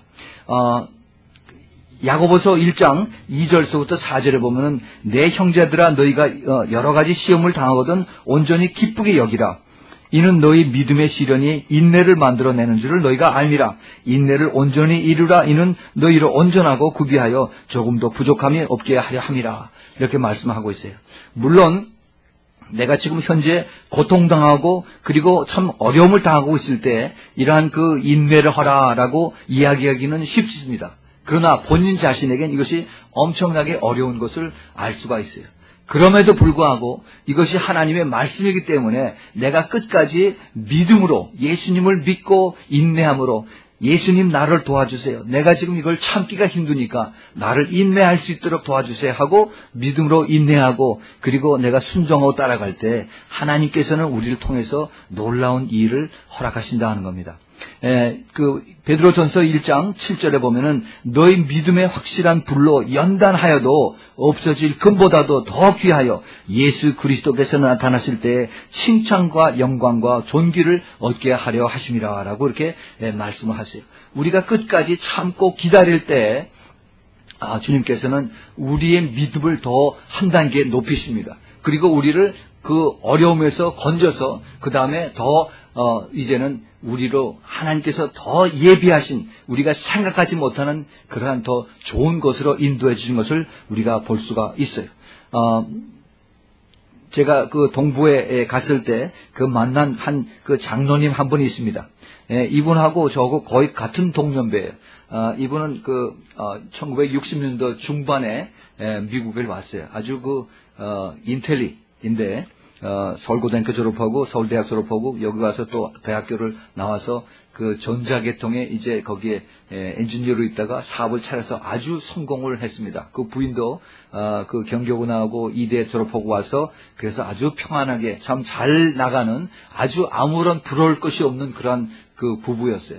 야고보서 1장 2절서부터 4절에 보면은 내 형제들아 너희가 여러 가지 시험을 당하거든 온전히 기쁘게 여기라. 이는 너희 믿음의 시련이 인내를 만들어내는 줄을 너희가 알미라. 인내를 온전히 이루라. 이는 너희를 온전하고 구비하여 조금도 부족함이 없게 하려 함이라. 이렇게 말씀하고 있어요. 물론 내가 지금 현재 고통당하고 그리고 참 어려움을 당하고 있을 때 이러한 그 인내를 하라라고 이야기하기는 쉽습니다. 그러나 본인 자신에겐 이것이 엄청나게 어려운 것을 알 수가 있어요. 그럼에도 불구하고 이것이 하나님의 말씀이기 때문에 내가 끝까지 믿음으로 예수님을 믿고 인내함으로 예수님 나를 도와주세요. 내가 지금 이걸 참기가 힘드니까 나를 인내할 수 있도록 도와주세요 하고 믿음으로 인내하고 그리고 내가 순종하고 따라갈 때 하나님께서는 우리를 통해서 놀라운 일을 허락하신다 하는 겁니다. 그 베드로전서 1장 7절에 보면은 너희 믿음의 확실한 불로 연단하여도 없어질 금보다도 더 귀하여 예수 그리스도께서 나타나실 때에 칭찬과 영광과 존귀를 얻게 하려 하심이라라고 이렇게 말씀을 하세요. 우리가 끝까지 참고 기다릴 때 주님께서는 우리의 믿음을 더 한 단계 높이십니다. 그리고 우리를 그 어려움에서 건져서 그 다음에 더 이제는 우리로 하나님께서 더 예비하신 우리가 생각하지 못하는 그러한 더 좋은 것으로 인도해 주신 것을 우리가 볼 수가 있어요. 제가 그 동부에 갔을 때 그 만난 그 장로님 한 분이 있습니다. 이분하고 저하고 거의 같은 동년배예요. 이분은 1960년도 중반에 미국에 왔어요. 아주 인텔리인데 서울고등학교 졸업하고 서울대학 졸업하고 여기 와서 또 대학교를 나와서 그 전자계통에 이제 거기에 엔지니어로 있다가 사업을 차려서 아주 성공을 했습니다. 그 부인도 그 경교고 나오고 이대 졸업하고 와서 그래서 아주 평안하게 참 잘 나가는 아주 아무런 부러울 것이 없는 그런 그 부부였어요.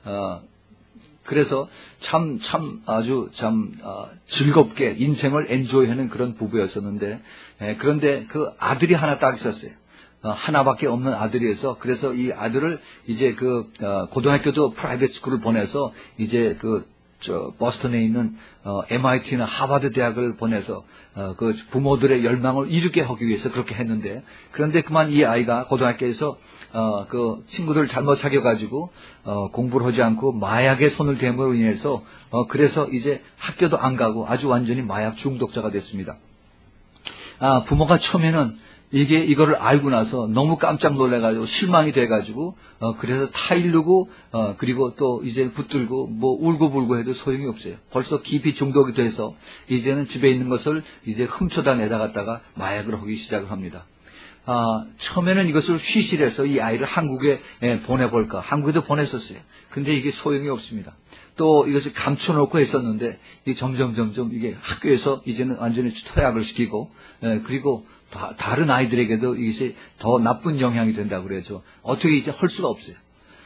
그래서 아주 즐겁게 인생을 엔조이하는 그런 부부였었는데, 그런데 그 아들이 하나 딱 있었어요. 하나밖에 없는 아들이어서, 그래서 이 아들을 이제 고등학교도 프라이빗 스쿨을 보내서 이제 버스턴에 있는 MIT나 하버드 대학을 보내서 그 부모들의 열망을 이루게 하기 위해서 그렇게 했는데, 그런데 그만 이 아이가 고등학교에서 그 친구들 잘못 사귀어가지고 공부를 하지 않고 마약에 손을 댐으로 인해서 그래서 이제 학교도 안 가고 아주 완전히 마약 중독자가 됐습니다. 부모가 처음에는 이거를 알고 나서 너무 깜짝 놀래가지고 실망이 돼가지고, 그래서 타일르고, 그리고 또 이제 붙들고, 울고불고 해도 소용이 없어요. 벌써 깊이 중독이 돼서, 이제는 집에 있는 것을 이제 훔쳐다 내다 갖다가 마약을 하기 시작을 합니다. 처음에는 이것을 휘실해서 이 아이를 한국에 보내볼까. 한국에도 보냈었어요. 근데 이게 소용이 없습니다. 또 이것을 감춰놓고 했었는데, 점점 이게 학교에서 이제는 완전히 퇴학을 시키고, 그리고 다른 아이들에게도 이것이 더 나쁜 영향이 된다고 그래죠. 어떻게 이제 할 수가 없어요.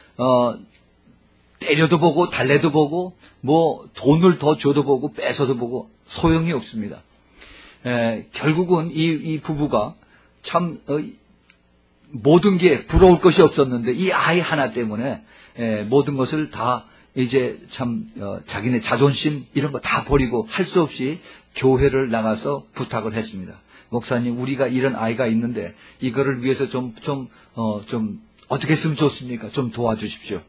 때려도 보고, 달래도 보고, 돈을 더 줘도 보고, 뺏어도 보고, 소용이 없습니다. 결국은 이 부부가 참, 모든 게 부러울 것이 없었는데, 이 아이 하나 때문에, 모든 것을 다 이제 참, 자기네 자존심, 이런 거 다 버리고 할 수 없이 교회를 나가서 부탁을 했습니다. 목사님, 우리가 이런 아이가 있는데, 이거를 위해서 어떻게 했으면 좋습니까? 좀 도와주십시오.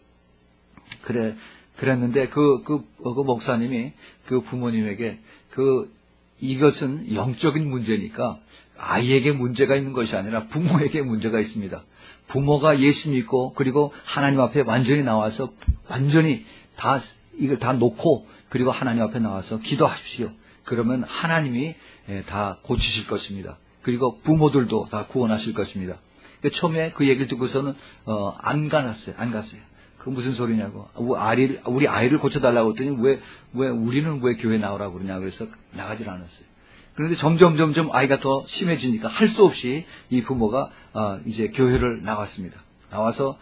그랬는데, 그 목사님이 그 부모님에게, 이것은 영적인 문제니까, 아이에게 문제가 있는 것이 아니라 부모에게 문제가 있습니다. 부모가 예수 믿고 그리고 하나님 앞에 완전히 나와서 완전히 이걸 다 놓고 그리고 하나님 앞에 나와서 기도하십시오. 그러면 하나님이 다 고치실 것입니다. 그리고 부모들도 다 구원하실 것입니다. 처음에 그 얘기를 듣고서는 안 갔어요. 그 무슨 소리냐고. 우리 아이를 고쳐달라고 했더니 우리는 왜 교회 나오라고 그러냐 그래서 나가질 않았어요. 그런데 점점 아이가 더 심해지니까 할 수 없이 이 부모가 이제 교회를 나왔습니다. 나와서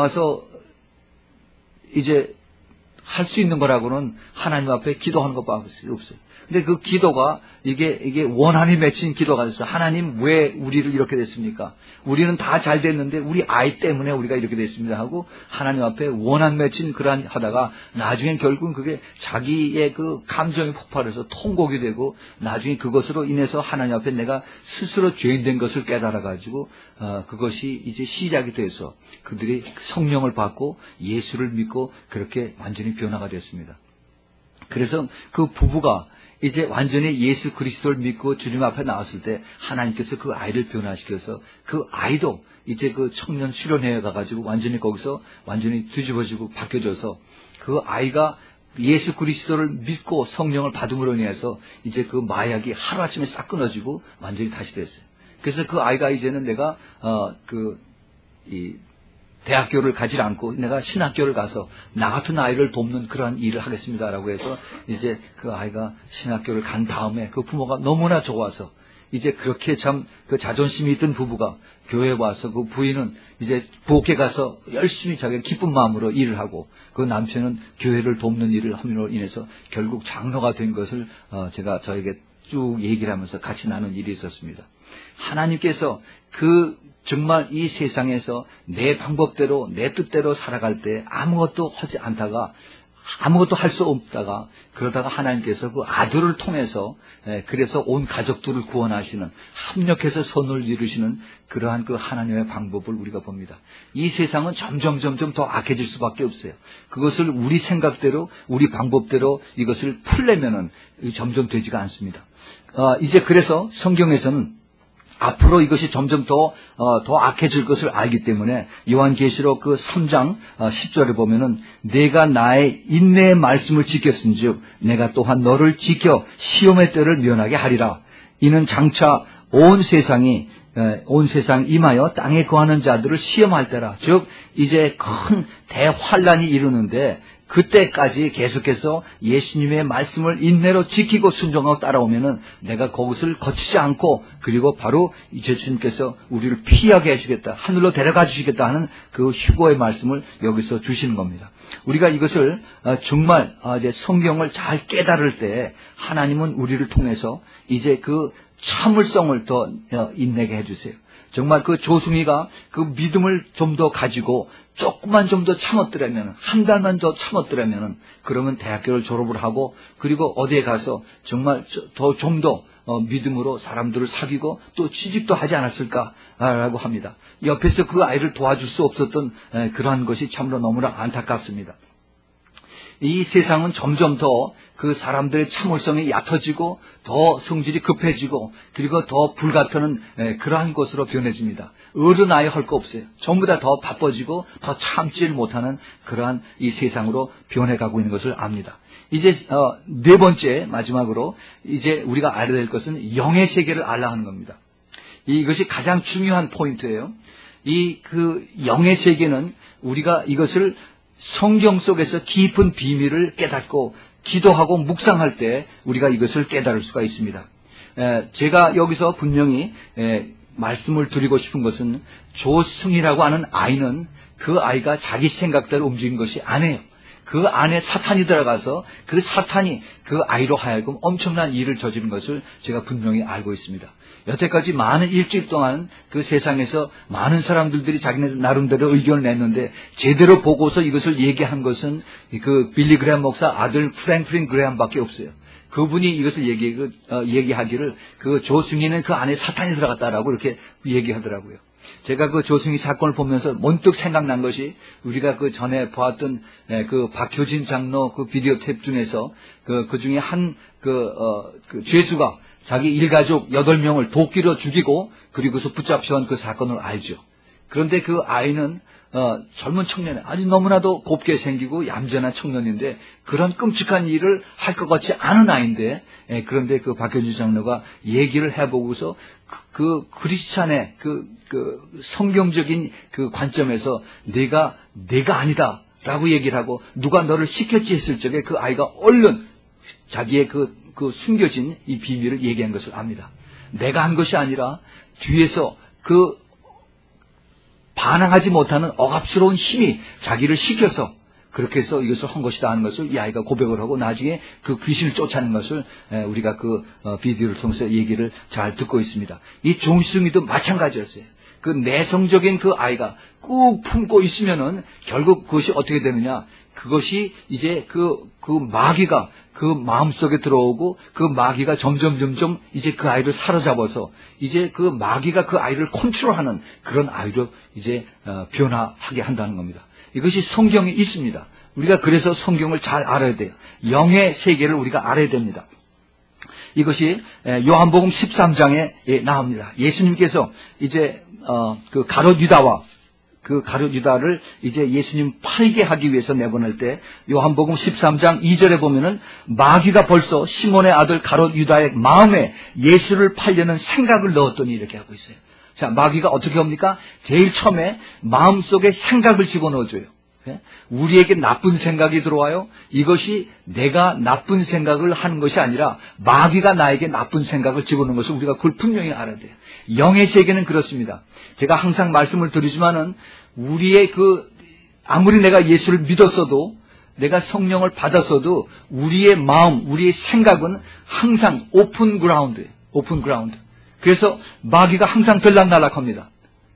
이제 할 수 있는 거라고는 하나님 앞에 기도하는 것밖에 없어요. 근데 그 기도가 이게 원한이 맺힌 기도가 됐어요. 하나님 왜 우리를 이렇게 됐습니까? 우리는 다 잘 됐는데 우리 아이 때문에 우리가 이렇게 됐습니다 하고 하나님 앞에 원한 맺힌 그러한 하다가 나중엔 결국은 그게 자기의 그 감정이 폭발해서 통곡이 되고 나중에 그것으로 인해서 하나님 앞에 내가 스스로 죄인된 것을 깨달아가지고 그것이 이제 시작이 돼서 그들이 성령을 받고 예수를 믿고 그렇게 완전히 변화가 됐습니다. 그래서 그 부부가 이제 완전히 예수 그리스도를 믿고 주님 앞에 나왔을 때 하나님께서 그 아이를 변화시켜서 그 아이도 이제 그 청년 수련회에 가가지고 완전히 거기서 완전히 뒤집어지고 바뀌어져서 그 아이가 예수 그리스도를 믿고 성령을 받음으로 인해서 이제 그 마약이 하루아침에 싹 끊어지고 완전히 다시 됐어요. 그래서 그 아이가 이제는 내가 대학교를 가지 않고 내가 신학교를 가서 나 같은 아이를 돕는 그러한 일을 하겠습니다라고 해서 이제 그 아이가 신학교를 간 다음에 그 부모가 너무나 좋아서 이제 그렇게 참 그 자존심이 있던 부부가 교회에 와서 그 부인은 이제 부엌에 가서 열심히 자기 기쁜 마음으로 일을 하고 그 남편은 교회를 돕는 일을 함으로 인해서 결국 장로가 된 것을 제가 저에게 쭉 얘기를 하면서 같이 나눈 일이 있었습니다. 하나님께서 정말 이 세상에서 내 방법대로 내 뜻대로 살아갈 때 아무것도 하지 않다가 아무것도 할 수 없다가 그러다가 하나님께서 그 아들을 통해서 그래서 온 가족들을 구원하시는 합력해서 선을 이루시는 그러한 그 하나님의 방법을 우리가 봅니다. 이 세상은 점점 더 악해질 수밖에 없어요. 그것을 우리 생각대로 우리 방법대로 이것을 풀려면은 점점 되지가 않습니다. 이제 그래서 성경에서는 앞으로 이것이 점점 더 악해질 것을 알기 때문에 요한계시록 그 3장 10절에 보면은 내가 나의 인내의 말씀을 지켰은즉 내가 또한 너를 지켜 시험의 때를 면하게 하리라. 이는 장차 온 세상 임하여 땅에 거하는 자들을 시험할 때라. 즉 이제 큰 대환란이 이르는데 그때까지 계속해서 예수님의 말씀을 인내로 지키고 순종하고 따라오면은 내가 그것을 거치지 않고 그리고 바로 예수님께서 우리를 피하게 해주겠다, 하늘로 데려가 주시겠다 하는 그 휴거의 말씀을 여기서 주시는 겁니다. 우리가 이것을 정말 이제 성경을 잘 깨달을 때 하나님은 우리를 통해서 이제 그 참을성을 더 인내게 해주세요. 정말 그 조승희가 그 믿음을 좀 더 가지고 조금만 좀 더 참았더라면, 한 달만 더 참았더라면, 그러면 대학교를 졸업을 하고, 그리고 어디에 가서 정말 좀 더 믿음으로 사람들을 사귀고 또 취직도 하지 않았을까라고 합니다. 옆에서 그 아이를 도와줄 수 없었던 그러한 것이 참으로 너무나 안타깝습니다. 이 세상은 점점 더 그 사람들의 참을성이 얕아지고 더 성질이 급해지고 그리고 더 불같은 그러한 것으로 변해집니다. 어른아이 할 거 없어요. 전부 다 더 바빠지고 더 참지를 못하는 그러한 이 세상으로 변해가고 있는 것을 압니다. 이제 네 번째 마지막으로 이제 우리가 알아야 될 것은 영의 세계를 알아야 하는 겁니다. 이것이 가장 중요한 포인트예요. 이 그 영의 세계는 우리가 이것을 성경 속에서 깊은 비밀을 깨닫고 기도하고 묵상할 때 우리가 이것을 깨달을 수가 있습니다. 제가 여기서 분명히 말씀을 드리고 싶은 것은 조승이라고 하는 아이는 그 아이가 자기 생각대로 움직인 것이 아니에요. 그 안에 사탄이 들어가서 그 사탄이 그 아이로 하여금 엄청난 일을 저지른 것을 제가 분명히 알고 있습니다. 여태까지 많은 일주일 동안 그 세상에서 많은 사람들이 자기네 나름대로 의견을 냈는데 제대로 보고서 이것을 얘기한 것은 그 빌리 그레함 목사 아들 프랭클린 그레함밖에 없어요. 그분이 이것을 얘기하기를 그 조승희는 그 안에 사탄이 들어갔다라고 이렇게 얘기하더라고요. 제가 그 조승희 사건을 보면서 문득 생각난 것이 우리가 그 전에 보았던 그 박효진 장로 그 비디오 탭 중에서 그 중에 그 죄수가 자기 일가족 8명을 도끼로 죽이고 그리고서 붙잡혀온 그 사건을 알죠. 그런데 그 아이는 젊은 청년에 아주 너무나도 곱게 생기고 얌전한 청년인데 그런 끔찍한 일을 할 것 같지 않은 아이인데 그런데 그 박효진 장로가 얘기를 해보고서 그 크리스찬의 그 성경적인 그 관점에서 내가 아니다라고 얘기를 하고 누가 너를 시켰지 했을 적에 그 아이가 얼른 자기의 그 숨겨진 이 비밀을 얘기한 것을 압니다. 내가 한 것이 아니라 뒤에서 그 반항하지 못하는 억압스러운 힘이 자기를 시켜서 그렇게 해서 이것을 한 것이다 하는 것을 이 아이가 고백을 하고 나중에 그 귀신을 쫓아내는 것을 우리가 그 비디오를 통해서 얘기를 잘 듣고 있습니다. 이 조승희도 마찬가지였어요. 그 내성적인 그 아이가 꾹 품고 있으면은 결국 그것이 어떻게 되느냐? 그것이 이제 그 마귀가 그 마음속에 들어오고 그 마귀가 점점 이제 그 아이를 사로잡아서 이제 그 마귀가 그 아이를 컨트롤하는 그런 아이로 이제 변화하게 한다는 겁니다. 이것이 성경에 있습니다. 우리가 그래서 성경을 잘 알아야 돼요. 영의 세계를 우리가 알아야 됩니다. 이것이 요한복음 13장에 나옵니다. 예수님께서 이제 그 가룟 유다와 그 가룟 유다를 이제 예수님 팔게 하기 위해서 내보낼 때 요한복음 13장 2절에 보면은 마귀가 벌써 시몬의 아들 가룟 유다의 마음에 예수를 팔려는 생각을 넣었더니 이렇게 하고 있어요. 자, 마귀가 어떻게 합니까? 제일 처음에 마음속에 생각을 집어넣어줘요. 우리에게 나쁜 생각이 들어와요. 이것이 내가 나쁜 생각을 하는 것이 아니라 마귀가 나에게 나쁜 생각을 집어넣는 것을 우리가 그걸 분명히 알아야 돼요. 영의 세계는 그렇습니다. 제가 항상 말씀을 드리지만은 우리의 아무리 내가 예수를 믿었어도 내가 성령을 받았어도 우리의 마음, 우리의 생각은 항상 오픈 그라운드예요. 오픈 그라운드. 그래서 마귀가 항상 들락날락합니다.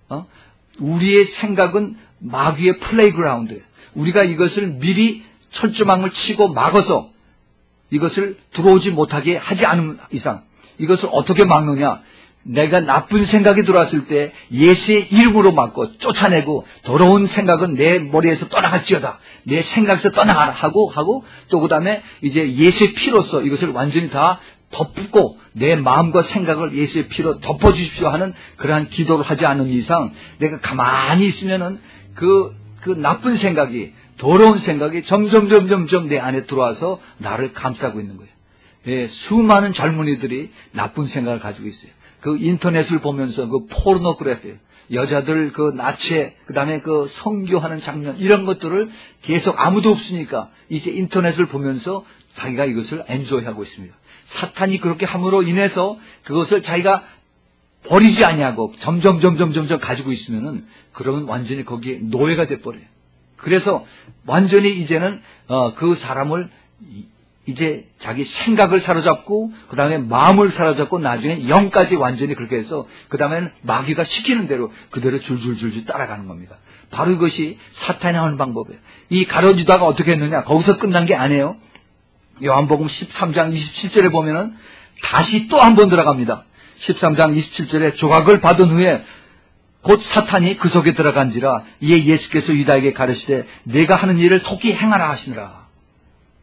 우리의 생각은 마귀의 플레이그라운드예요. 우리가 이것을 미리 철조망을 치고 막아서 이것을 들어오지 못하게 하지 않은 이상 이것을 어떻게 막느냐? 내가 나쁜 생각이 들어왔을 때 예수의 이름으로 막고 쫓아내고 더러운 생각은 내 머리에서 떠나갈지어다. 내 생각에서 떠나가라 하고 또 그 다음에 이제 예수의 피로서 이것을 완전히 다 덮고 내 마음과 생각을 예수의 피로 덮어주십시오 하는 그러한 기도를 하지 않는 이상 내가 가만히 있으면은 그 나쁜 생각이 더러운 생각이 점점 내 안에 들어와서 나를 감싸고 있는 거예요. 예, 수많은 젊은이들이 나쁜 생각을 가지고 있어요. 그 인터넷을 보면서 그 포르노그래피, 여자들 그 나체, 그 다음에 그 성교하는 장면 이런 것들을 계속 아무도 없으니까 이제 인터넷을 보면서 자기가 이것을 엔조이하고 있습니다. 사탄이 그렇게 함으로 인해서 그것을 자기가 버리지 아니하고 점점 가지고 있으면은 그러면 완전히 거기에 노예가 돼버려요. 그래서 완전히 이제는 그 사람을 이제 자기 생각을 사로잡고 그 다음에 마음을 사로잡고 나중에 영까지 완전히 그렇게 해서 그 다음에는 마귀가 시키는 대로 그대로 줄줄줄 따라가는 겁니다. 바로 이것이 사탄이 하는 방법이에요. 이 가룟 유다가 어떻게 했느냐? 거기서 끝난 게 아니에요. 요한복음 13장 27절에 보면은 다시 또 한 번 들어갑니다. 13장 27절에 조각을 받은 후에 곧 사탄이 그 속에 들어간지라 이에 예수께서 유다에게 가르치되 내가 하는 일을 속히 행하라 하시니라.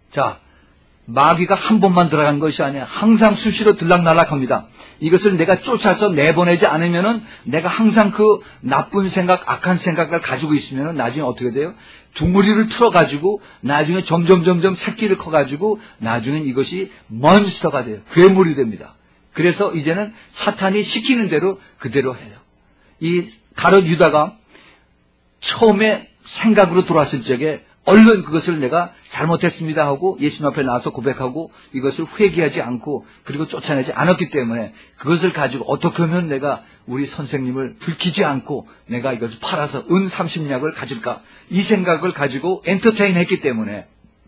자, 마귀가 한 번만 들어간 것이 아니야. 항상 수시로 들락날락합니다. 이것을 내가 쫓아서 내보내지 않으면은 내가 항상 그 나쁜 생각, 악한 생각을 가지고 있으면은 나중에 어떻게 돼요? 둥그리를 틀어가지고 나중에 점점 새끼를 커가지고 나중엔 이것이 몬스터가 돼요. 괴물이 됩니다. 그래서 이제는 사탄이 시키는 대로 그대로 해요. 이 가룟 유다가 처음에 생각으로 들어왔을 적에 얼른 그것을 내가 잘못했습니다 하고 예수님 앞에 나와서 고백하고 이것을 회개하지 않고 그리고 쫓아내지 않았기 때문에 그것을 가지고 어떻게 하면 내가 우리 선생님을 들키지 않고 내가 이것을 팔아서 은 30냥을 가질까, 이 생각을 가지고 엔터테인 했기 때문에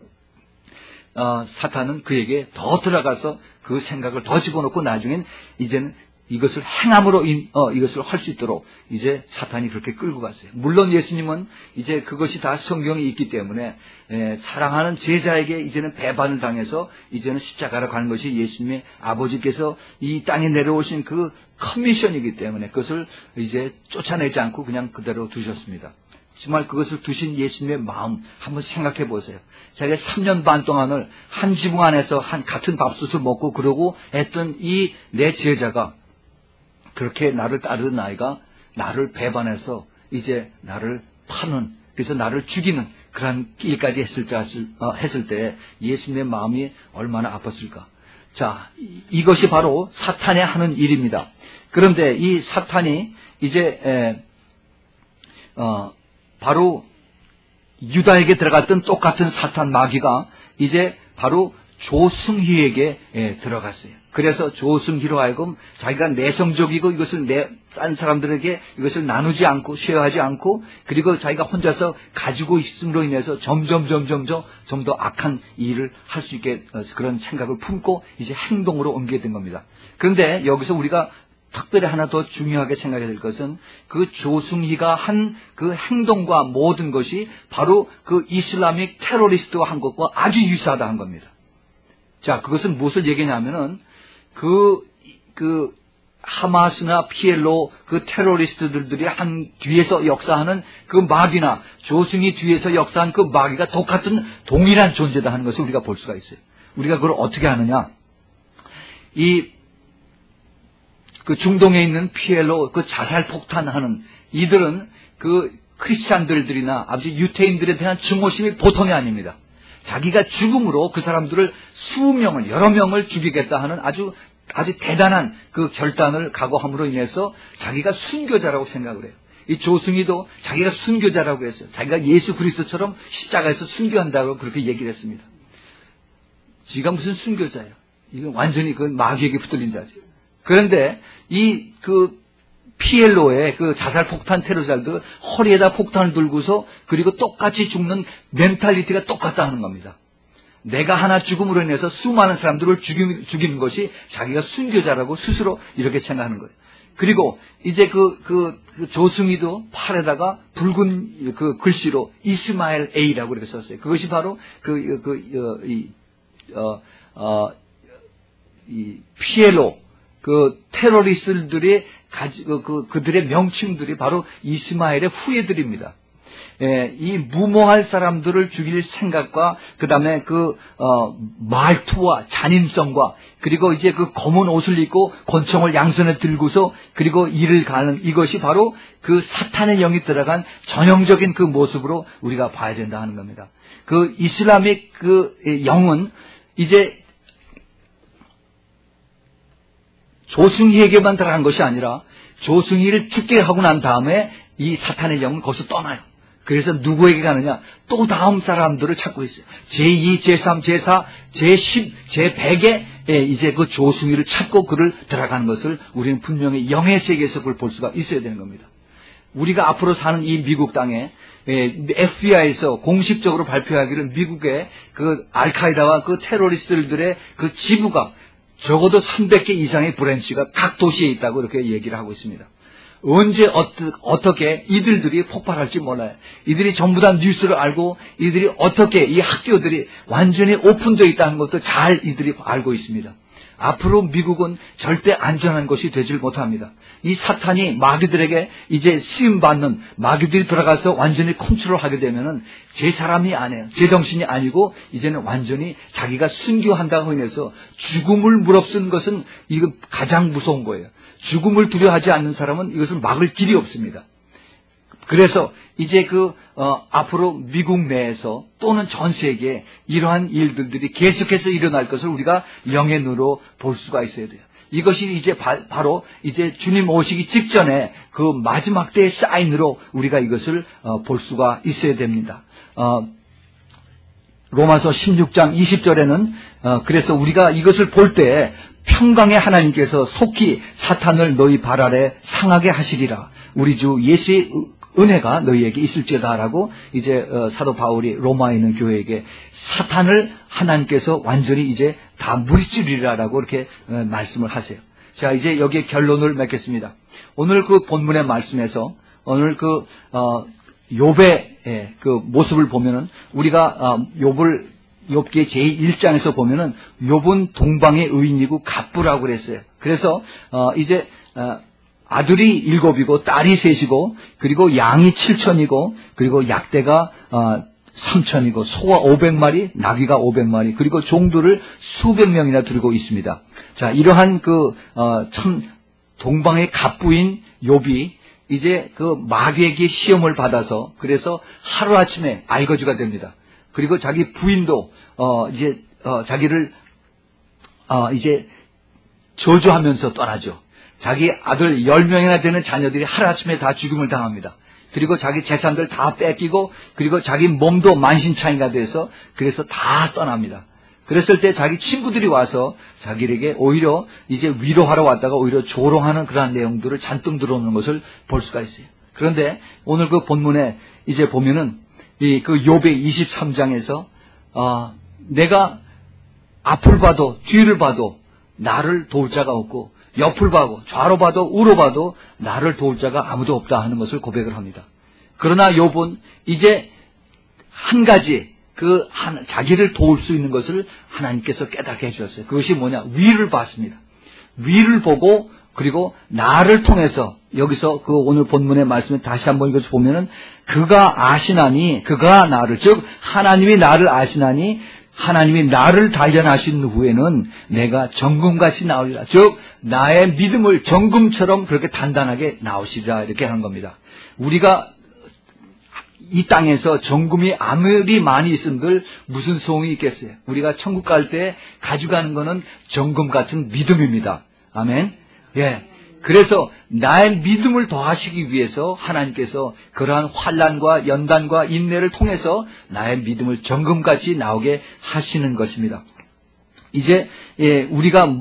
사탄은 그에게 더 들어가서 그 생각을 더 집어넣고 나중엔 이제는 이것을 행함으로 이것을 할 수 있도록 이제 사탄이 그렇게 끌고 갔어요. 물론 예수님은 이제 그것이 다 성경에 있기 때문에 사랑하는 제자에게 이제는 배반을 당해서 이제는 십자가로 가는 것이 예수님의 아버지께서 이 땅에 내려오신 그 커미션이기 때문에 그것을 이제 쫓아내지 않고 그냥 그대로 두셨습니다. 정말 그것을 두신 예수님의 마음 한번 생각해 보세요. 자기가 3년 반 동안을 한 지붕 안에서 같은 밥솥을 먹고 그러고 했던 이 내 제자가 그렇게 나를 따르던 아이가 나를 배반해서 이제 나를 파는, 그래서 나를 죽이는 그런 일까지 했을 때 예수님의 마음이 얼마나 아팠을까. 자, 이것이 바로 사탄이 하는 일입니다. 그런데 이 사탄이 이제 바로 유다에게 들어갔던 똑같은 사탄 마귀가 이제 바로 조승희에게 들어갔어요. 그래서 조승희로 하여금 자기가 내성적이고 이것을 딴 사람들에게 이것을 나누지 않고 쉐어하지 않고 그리고 자기가 혼자서 가지고 있음으로 인해서 점점 좀 더 악한 일을 할 수 있게 그런 생각을 품고 이제 행동으로 옮기게 된 겁니다. 그런데 여기서 우리가 특별히 하나 더 중요하게 생각해야 될 것은 그 조승희가 한 그 행동과 모든 것이 바로 그 이슬람식 테러리스트가 한 것과 아주 유사하다는 겁니다. 자, 그것은 무엇을 얘기냐면은 그 하마스나 PLO 그 테러리스트들이 한 뒤에서 역사하는 그 마귀나 조승희 뒤에서 역사한 그 마귀가 똑같은 동일한 존재다 하는 것을 우리가 볼 수가 있어요. 우리가 그걸 어떻게 아느냐? 그 중동에 있는 PLO 그 자살 폭탄하는 이들은 그 크리스찬들이나 아주 유태인들에 대한 증오심이 보통이 아닙니다. 자기가 죽음으로 그 사람들을 수명을 여러 명을 죽이겠다 하는 아주 대단한 그 결단을 각오함으로 인해서 자기가 순교자라고 생각을 해요. 이 조승희도 자기가 순교자라고 했어요. 자기가 예수 그리스도처럼 십자가에서 순교한다고 그렇게 얘기를 했습니다. 지가 무슨 순교자예요? 이건 완전히 그 마귀에게 붙들린 자죠. 그런데 그 PLO의 그 자살 폭탄 테러자들 허리에다 폭탄을 들고서 그리고 똑같이 죽는 멘탈리티가 똑같다 하는 겁니다. 내가 하나 죽음으로 인해서 수많은 사람들을 죽이는 것이 자기가 순교자라고 스스로 이렇게 생각하는 거예요. 그리고 이제 그 조승희도 팔에다가 붉은 그 글씨로 이스마엘 A라고 이렇게 썼어요. 그것이 바로 이 PLO 그 테러리스트들이 그들의 명칭들이 바로 이스마엘의 후예들입니다. 이 무모할 사람들을 죽일 생각과 그 다음에 말투와 잔인성과 그리고 이제 그 검은 옷을 입고 권총을 양손에 들고서 그리고 일을 가는 이것이 바로 그 사탄의 영이 들어간 전형적인 그 모습으로 우리가 봐야 된다 하는 겁니다. 그 이슬람의 그 영은 이제 조승희에게만 들어간 것이 아니라 조승희를 죽게 하고 난 다음에 이 사탄의 영은 거기서 떠나요. 그래서 누구에게 가느냐? 또 다음 사람들을 찾고 있어요. 제2, 제3, 제4, 제10, 제100에 이제 그 조승희를 찾고 그를 들어가는 것을 우리는 분명히 영의 세계에서 그걸 볼 수가 있어야 되는 겁니다. 우리가 앞으로 사는 이 미국 땅에 FBI에서 공식적으로 발표하기를 미국의 그 알카이다와 그 테러리스트들의 그 지부가 적어도 300개 이상의 브랜치가 각 도시에 있다고 이렇게 얘기를 하고 있습니다. 언제 어떻게 이들이 폭발할지 몰라요. 이들이 전부 다 뉴스를 알고 이들이 어떻게 이 학교들이 완전히 오픈되어 있다는 것도 잘 이들이 알고 있습니다. 앞으로 미국은 절대 안전한 곳이 되질 못합니다. 이 사탄이 마귀들에게 이제 쓰임받는, 마귀들이 들어가서 완전히 컨트롤하게 되면은 제 사람이 아니에요. 제 정신이 아니고 이제는 완전히 자기가 순교한다고 인해서 죽음을 무릅쓴 것은 이거 가장 무서운 거예요. 죽음을 두려워하지 않는 사람은 이것을 막을 길이 없습니다. 그래서 이제 앞으로 미국 내에서 또는 전 세계에 이러한 일들이 계속해서 일어날 것을 우리가 영의 눈으로 볼 수가 있어야 돼요. 이것이 이제 바로 이제 주님 오시기 직전에 그 마지막 때의 사인으로 우리가 이것을 볼 수가 있어야 됩니다. 로마서 16장 20절에는 그래서 우리가 이것을 볼 때 평강의 하나님께서 속히 사탄을 너희 발 아래 상하게 하시리라. 우리 주 예수의 은혜가 너희에게 있을지어다라고 이제 사도 바울이 로마에 있는 교회에게 사탄을 하나님께서 완전히 이제 다 무찌르리라라고 이렇게 말씀을 하세요. 자, 이제 여기에 결론을 맺겠습니다. 오늘 그 본문의 말씀에서 오늘 욥의 그 모습을 보면은 우리가 욥기 제1장에서 보면은 욥은 동방의 의인이고 갑부라고 그랬어요. 그래서 이제 아들이 7이고 딸이 3이고 그리고 양이 7,000이고 그리고 약대가 3,000이고 소가 500마리, 나귀가 500마리, 그리고 종들을 수백 명이나 두르고 있습니다. 자, 이러한 참 동방의 갑부인 욥이 이제 마귀에게 시험을 받아서 그래서 하루아침에 알거지가 됩니다. 그리고 자기 부인도 자기를 이제 저주하면서 떠나죠. 자기 아들 10명이나 되는 자녀들이 하루아침에 다 죽음을 당합니다. 그리고 자기 재산들 다 뺏기고 그리고 자기 몸도 만신창이가 돼서 그래서 다 떠납니다. 그랬을 때 자기 친구들이 와서 자기에게 오히려 이제 위로하러 왔다가 오히려 조롱하는 그러한 내용들을 잔뜩 들어오는 것을 볼 수가 있어요. 그런데 오늘 그 본문에 이제 보면은 욥의 23장에서 내가 앞을 봐도 뒤를 봐도 나를 도울 자가 없고 옆을 봐도 좌로 봐도 우로 봐도 나를 도울 자가 아무도 없다 하는 것을 고백을 합니다. 그러나 욥은 이제 한 가지 자기를 도울 수 있는 것을 하나님께서 깨닫게 해주셨어요. 그것이 뭐냐? 위를 봤습니다. 위를 보고 그리고 나를 통해서 여기서 오늘 본문의 말씀을 다시 한번 읽어서 보면은 그가 아시나니 그가 나를 즉 하나님이 나를 아시나니 하나님이 나를 단련하신 후에는 내가 정금같이 나오리라. 즉 나의 믿음을 정금처럼 그렇게 단단하게 나오시리라 이렇게 하는 겁니다. 우리가 이 땅에서 정금이 아무리 많이 있은들 무슨 소용이 있겠어요? 우리가 천국 갈 때 가져가는 거는 정금 같은 믿음입니다. 아멘. 예. 그래서 나의 믿음을 더하시기 위해서 하나님께서 그러한 환난과 연단과 인내를 통해서 나의 믿음을 정금같이 나오게 하시는 것입니다. 이제 우리가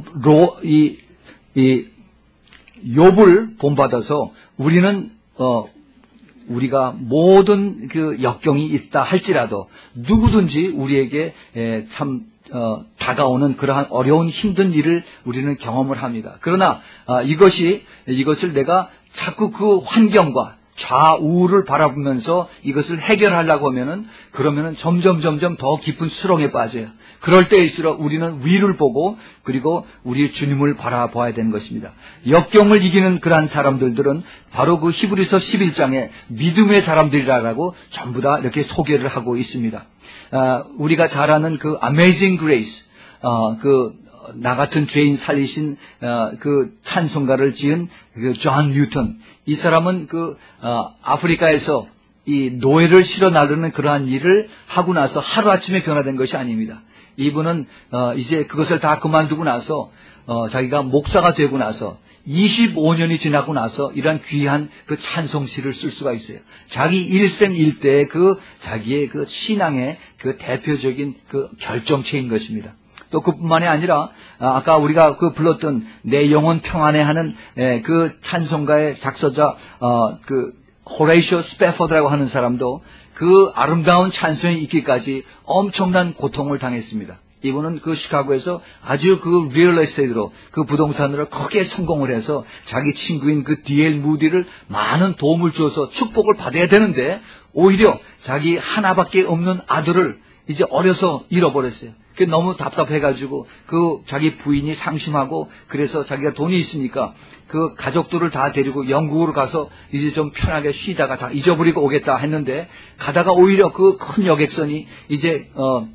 욥을 본받아서 우리는 우리가 모든 역경이 있다 할지라도 누구든지 우리에게 참 다가오는 그러한 어려운 힘든 일을 우리는 경험을 합니다. 그러나 이것을 내가 자꾸 그 환경과 좌우를 바라보면서 이것을 해결하려고 하면은 그러면은 점점 더 깊은 수렁에 빠져요. 그럴 때일수록 우리는 위를 보고 그리고 우리 주님을 바라봐야 되는 것입니다. 역경을 이기는 그러한 사람들은 바로 그 히브리서 11장에 믿음의 사람들이라고 전부 다 이렇게 소개를 하고 있습니다. 우리가 잘 아는 그 Amazing Grace, 나 같은 죄인 살리신 그 찬송가를 지은 존 뉴턴, 이 사람은 아프리카에서 이 노예를 실어 나르는 그러한 일을 하고 나서 하루아침에 변화된 것이 아닙니다. 이분은 이제 그것을 다 그만두고 나서 자기가 목사가 되고 나서 25년이 지나고 나서 이러한 귀한 그 찬송시를 쓸 수가 있어요. 자기 일생 일대의 자기의 신앙의 대표적인 결정체인 것입니다. 또 그뿐만이 아니라 아까 우리가 불렀던 내 영혼 평안해 하는 그 찬송가의 작사자 호레이쇼 스패포드라고 하는 사람도 그 아름다운 찬송이 있기까지 엄청난 고통을 당했습니다. 이분은 시카고에서 아주 리얼 에스테이트로 부동산으로 크게 성공을 해서 자기 친구인 D.L. 무디를 많은 도움을 주어서 축복을 받아야 되는데 오히려 자기 하나밖에 없는 아들을 이제 어려서 잃어버렸어요. 그게 너무 답답해가지고 그 자기 부인이 상심하고 그래서 자기가 돈이 있으니까 그 가족들을 다 데리고 영국으로 가서 이제 좀 편하게 쉬다가 다 잊어버리고 오겠다 했는데 가다가 오히려 그 큰 여객선이 이제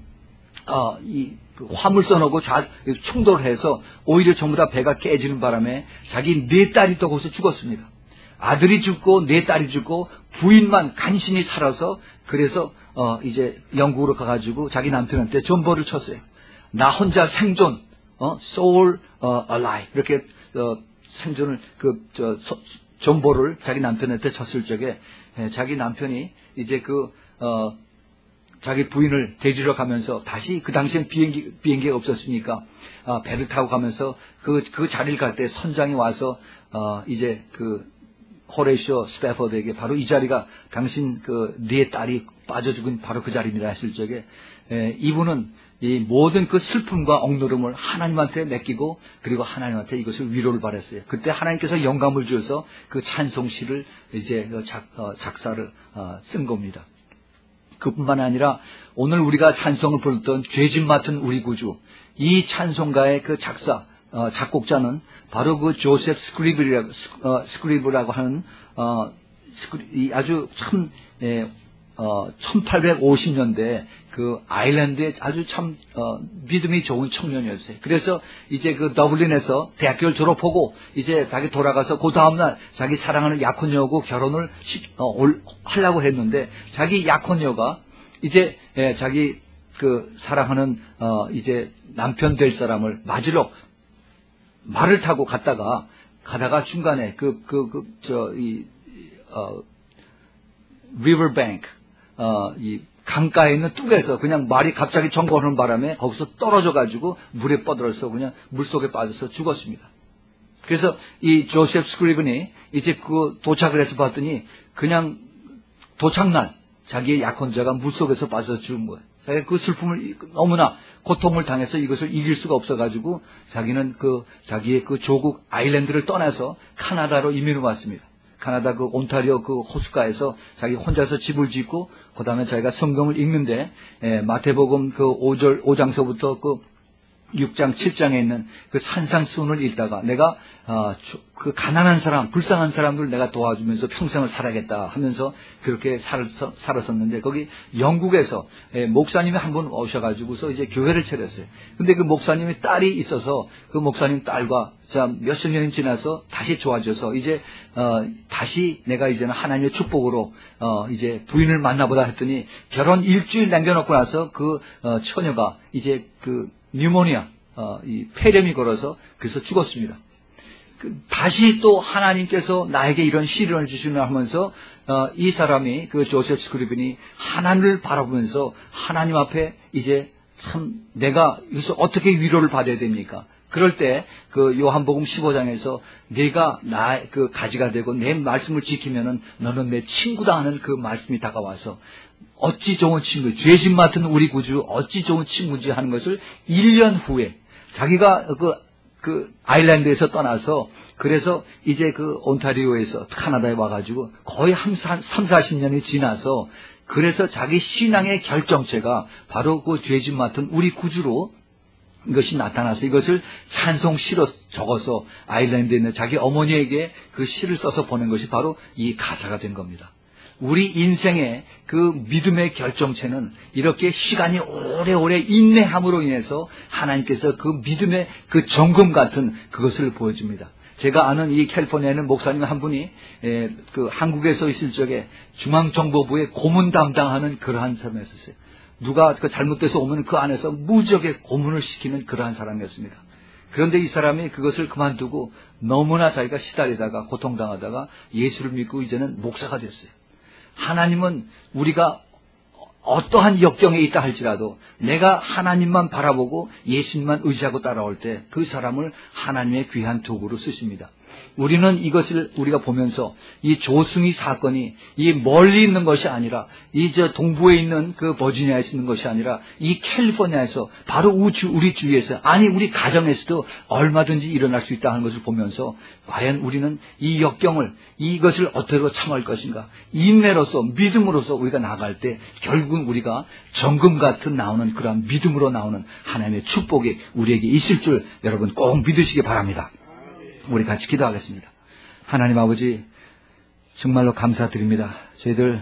그 화물선하고 충돌을 해서 오히려 전부 다 배가 깨지는 바람에 자기 4딸이 또 거기서 죽었습니다. 아들이 죽고 4딸이 죽고 부인만 간신히 살아서 그래서 이제 영국으로 가가지고 자기 남편한테 존버를 쳤어요. 나 혼자 생존, soul alive 이렇게 생존을 존버를 자기 남편한테 쳤을 적에 자기 남편이 이제 자기 부인을 데리러 가면서 다시 그 당시엔 비행기가 없었으니까 배를 타고 가면서 그 자리를 갈 때 선장이 와서 이제 호레이쇼 스패포드에게 바로 이 자리가 당신 네 딸이 빠져 죽은 바로 그 자리입니다 했을 적에 이분은 이 모든 그 슬픔과 억누름을 하나님한테 맡기고 그리고 하나님한테 이것을 위로를 바랬어요. 그때 하나님께서 영감을 주어서 그 찬송시를 이제 작사를 쓴 겁니다. 그뿐만 아니라 오늘 우리가 찬송을 부르던 죄짐 맡은 우리 구주 이 찬송가의 그 작곡자는 바로 그 조셉 스크리브라고 하는 아주 참 1850년대 그 아일랜드에 아주 참 믿음이 좋은 청년이었어요. 그래서 이제 그 더블린에서 대학교를 졸업하고 이제 자기 돌아가서 그 다음날 자기 사랑하는 약혼녀하고 결혼을 하려고 했는데 자기 약혼녀가 이제 자기 사랑하는 이제 남편 될 사람을 맞으러 말을 타고 가다가 중간에 리버뱅크 이 강가에 있는 뚝에서 그냥 말이 갑자기 정거하는 바람에 거기서 떨어져가지고 물에 뻗어서 그냥 물속에 빠져서 죽었습니다. 그래서 이 조셉 스크리븐이 이제 도착을 해서 봤더니 그냥 도착날 자기의 약혼자가 물속에서 빠져서 죽은 거예요. 자기가 그 슬픔을 너무나 고통을 당해서 이것을 이길 수가 없어가지고 자기는 자기의 조국 아일랜드를 떠나서 카나다로 이민을 왔습니다. 카나다 온타리오 호숫가에서 자기 혼자서 집을 짓고 그 다음에 자기가 성경을 읽는데 마태복음 5장서부터 6장 7장에 있는 산상수훈을 읽다가 내가 가난한 사람 불쌍한 사람들 내가 도와주면서 평생을 살아야겠다 하면서 그렇게 살았었는데 거기 영국에서 목사님이 한 분 오셔가지고서 이제 교회를 차렸어요. 근데 그 목사님이 딸이 있어서 그 목사님 딸과 몇십 년이 지나서 다시 좋아져서 이제 다시 내가 이제는 하나님의 축복으로 이제 부인을 만나보다 했더니 결혼 일주일 남겨놓고 나서 처녀가 이제 뉴모니아, 이 폐렴이 걸어서 그래서 죽었습니다. 다시 또 하나님께서 나에게 이런 시련을 주시나 하면서 이 사람이 조셉 스크리븐이 하나님을 바라보면서 하나님 앞에 이제 참 내가 여기서 어떻게 위로를 받아야 됩니까? 그럴 때 요한복음 15장에서 내가 나의 가지가 되고 내 말씀을 지키면은 너는 내 친구다 하는 그 말씀이 다가와서 어찌 좋은 친구, 죄짐 맡은 우리 구주 어찌 좋은 친구인지 하는 것을 1년 후에 자기가 아일랜드에서 떠나서 그래서 이제 온타리오에서 카나다에 와가지고 거의 30-40년이 지나서 그래서 자기 신앙의 결정체가 바로 죄짐 맡은 우리 구주로 이것이 나타나서 이것을 찬송시로 적어서 아일랜드에 있는 자기 어머니에게 그 시를 써서 보낸 것이 바로 이 가사가 된 겁니다. 우리 인생의 믿음의 결정체는 이렇게 시간이 오래오래 인내함으로 인해서 하나님께서 믿음의 정금 같은 그것을 보여줍니다. 제가 아는 이 캘리포니아에는 목사님 한 분이 한국에서 있을 적에 중앙정보부의 고문 담당하는 그러한 사람이었어요. 누가 잘못돼서 오면 그 안에서 무지하게 고문을 시키는 그러한 사람이었습니다. 그런데 이 사람이 그것을 그만두고 너무나 자기가 시달리다가 고통당하다가 예수를 믿고 이제는 목사가 됐어요. 하나님은 우리가 어떠한 역경에 있다 할지라도 내가 하나님만 바라보고 예수님만 의지하고 따라올 때 그 사람을 하나님의 귀한 도구로 쓰십니다. 우리는 이것을 우리가 보면서 이 조승희 사건이 이 멀리 있는 것이 아니라 이 저 동부에 있는 그 버지니아에서 있는 것이 아니라 이 캘리포니아에서 바로 우리 주위에서, 아니 우리 가정에서도 얼마든지 일어날 수 있다 하는 것을 보면서 과연 우리는 이 역경을, 이것을 어떻게 참을 것인가, 인내로서 믿음으로서 우리가 나갈 때 결국은 우리가 정금 같은 나오는 그런 믿음으로 나오는 하나님의 축복이 우리에게 있을 줄 여러분 꼭 믿으시기 바랍니다. 우리 같이 기도하겠습니다. 하나님 아버지, 정말로 감사드립니다. 저희들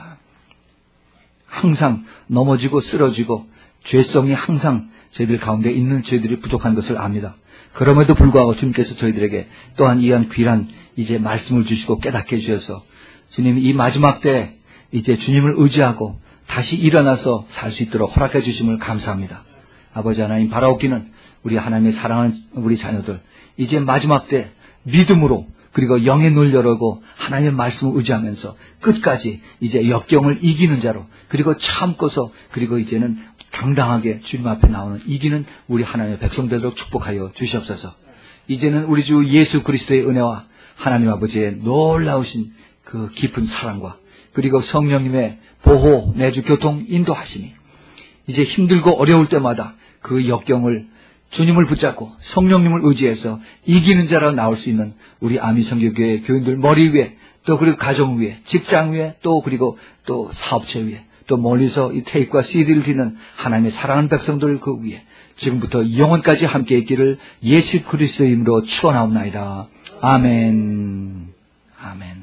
항상 넘어지고 쓰러지고 죄성이 항상 저희들 가운데 있는 저희들이 부족한 것을 압니다. 그럼에도 불구하고 주님께서 저희들에게 또한 이한 귀한 이제 말씀을 주시고 깨닫게 해주셔서 주님 이 마지막 때 이제 주님을 의지하고 다시 일어나서 살 수 있도록 허락해 주심을 감사합니다. 아버지 하나님, 바라옵기는 우리 하나님의 사랑하는 우리 자녀들 이제 마지막 때 믿음으로 그리고 영의 눈을 열고 하나님의 말씀을 의지하면서 끝까지 이제 역경을 이기는 자로, 그리고 참고서 그리고 이제는 당당하게 주님 앞에 나오는 이기는 우리 하나님의 백성되도록 축복하여 주시옵소서. 이제는 우리 주 예수 그리스도의 은혜와 하나님 아버지의 놀라우신 그 깊은 사랑과 그리고 성령님의 보호, 내주 교통 인도하시니 이제 힘들고 어려울 때마다 그 역경을 주님을 붙잡고 성령님을 의지해서 이기는 자로 나올 수 있는 우리 아미성교교회 교인들 머리 위에, 또 그리고 가정 위에, 직장 위에, 또 그리고 또 사업체 위에, 또 멀리서 이 테이프와 CD를 듣는 하나님의 사랑하는 백성들 그 위에 지금부터 영원까지 함께 있기를 예수 그리스도의 이름으로 축원하옵나이다. 아멘. 아멘.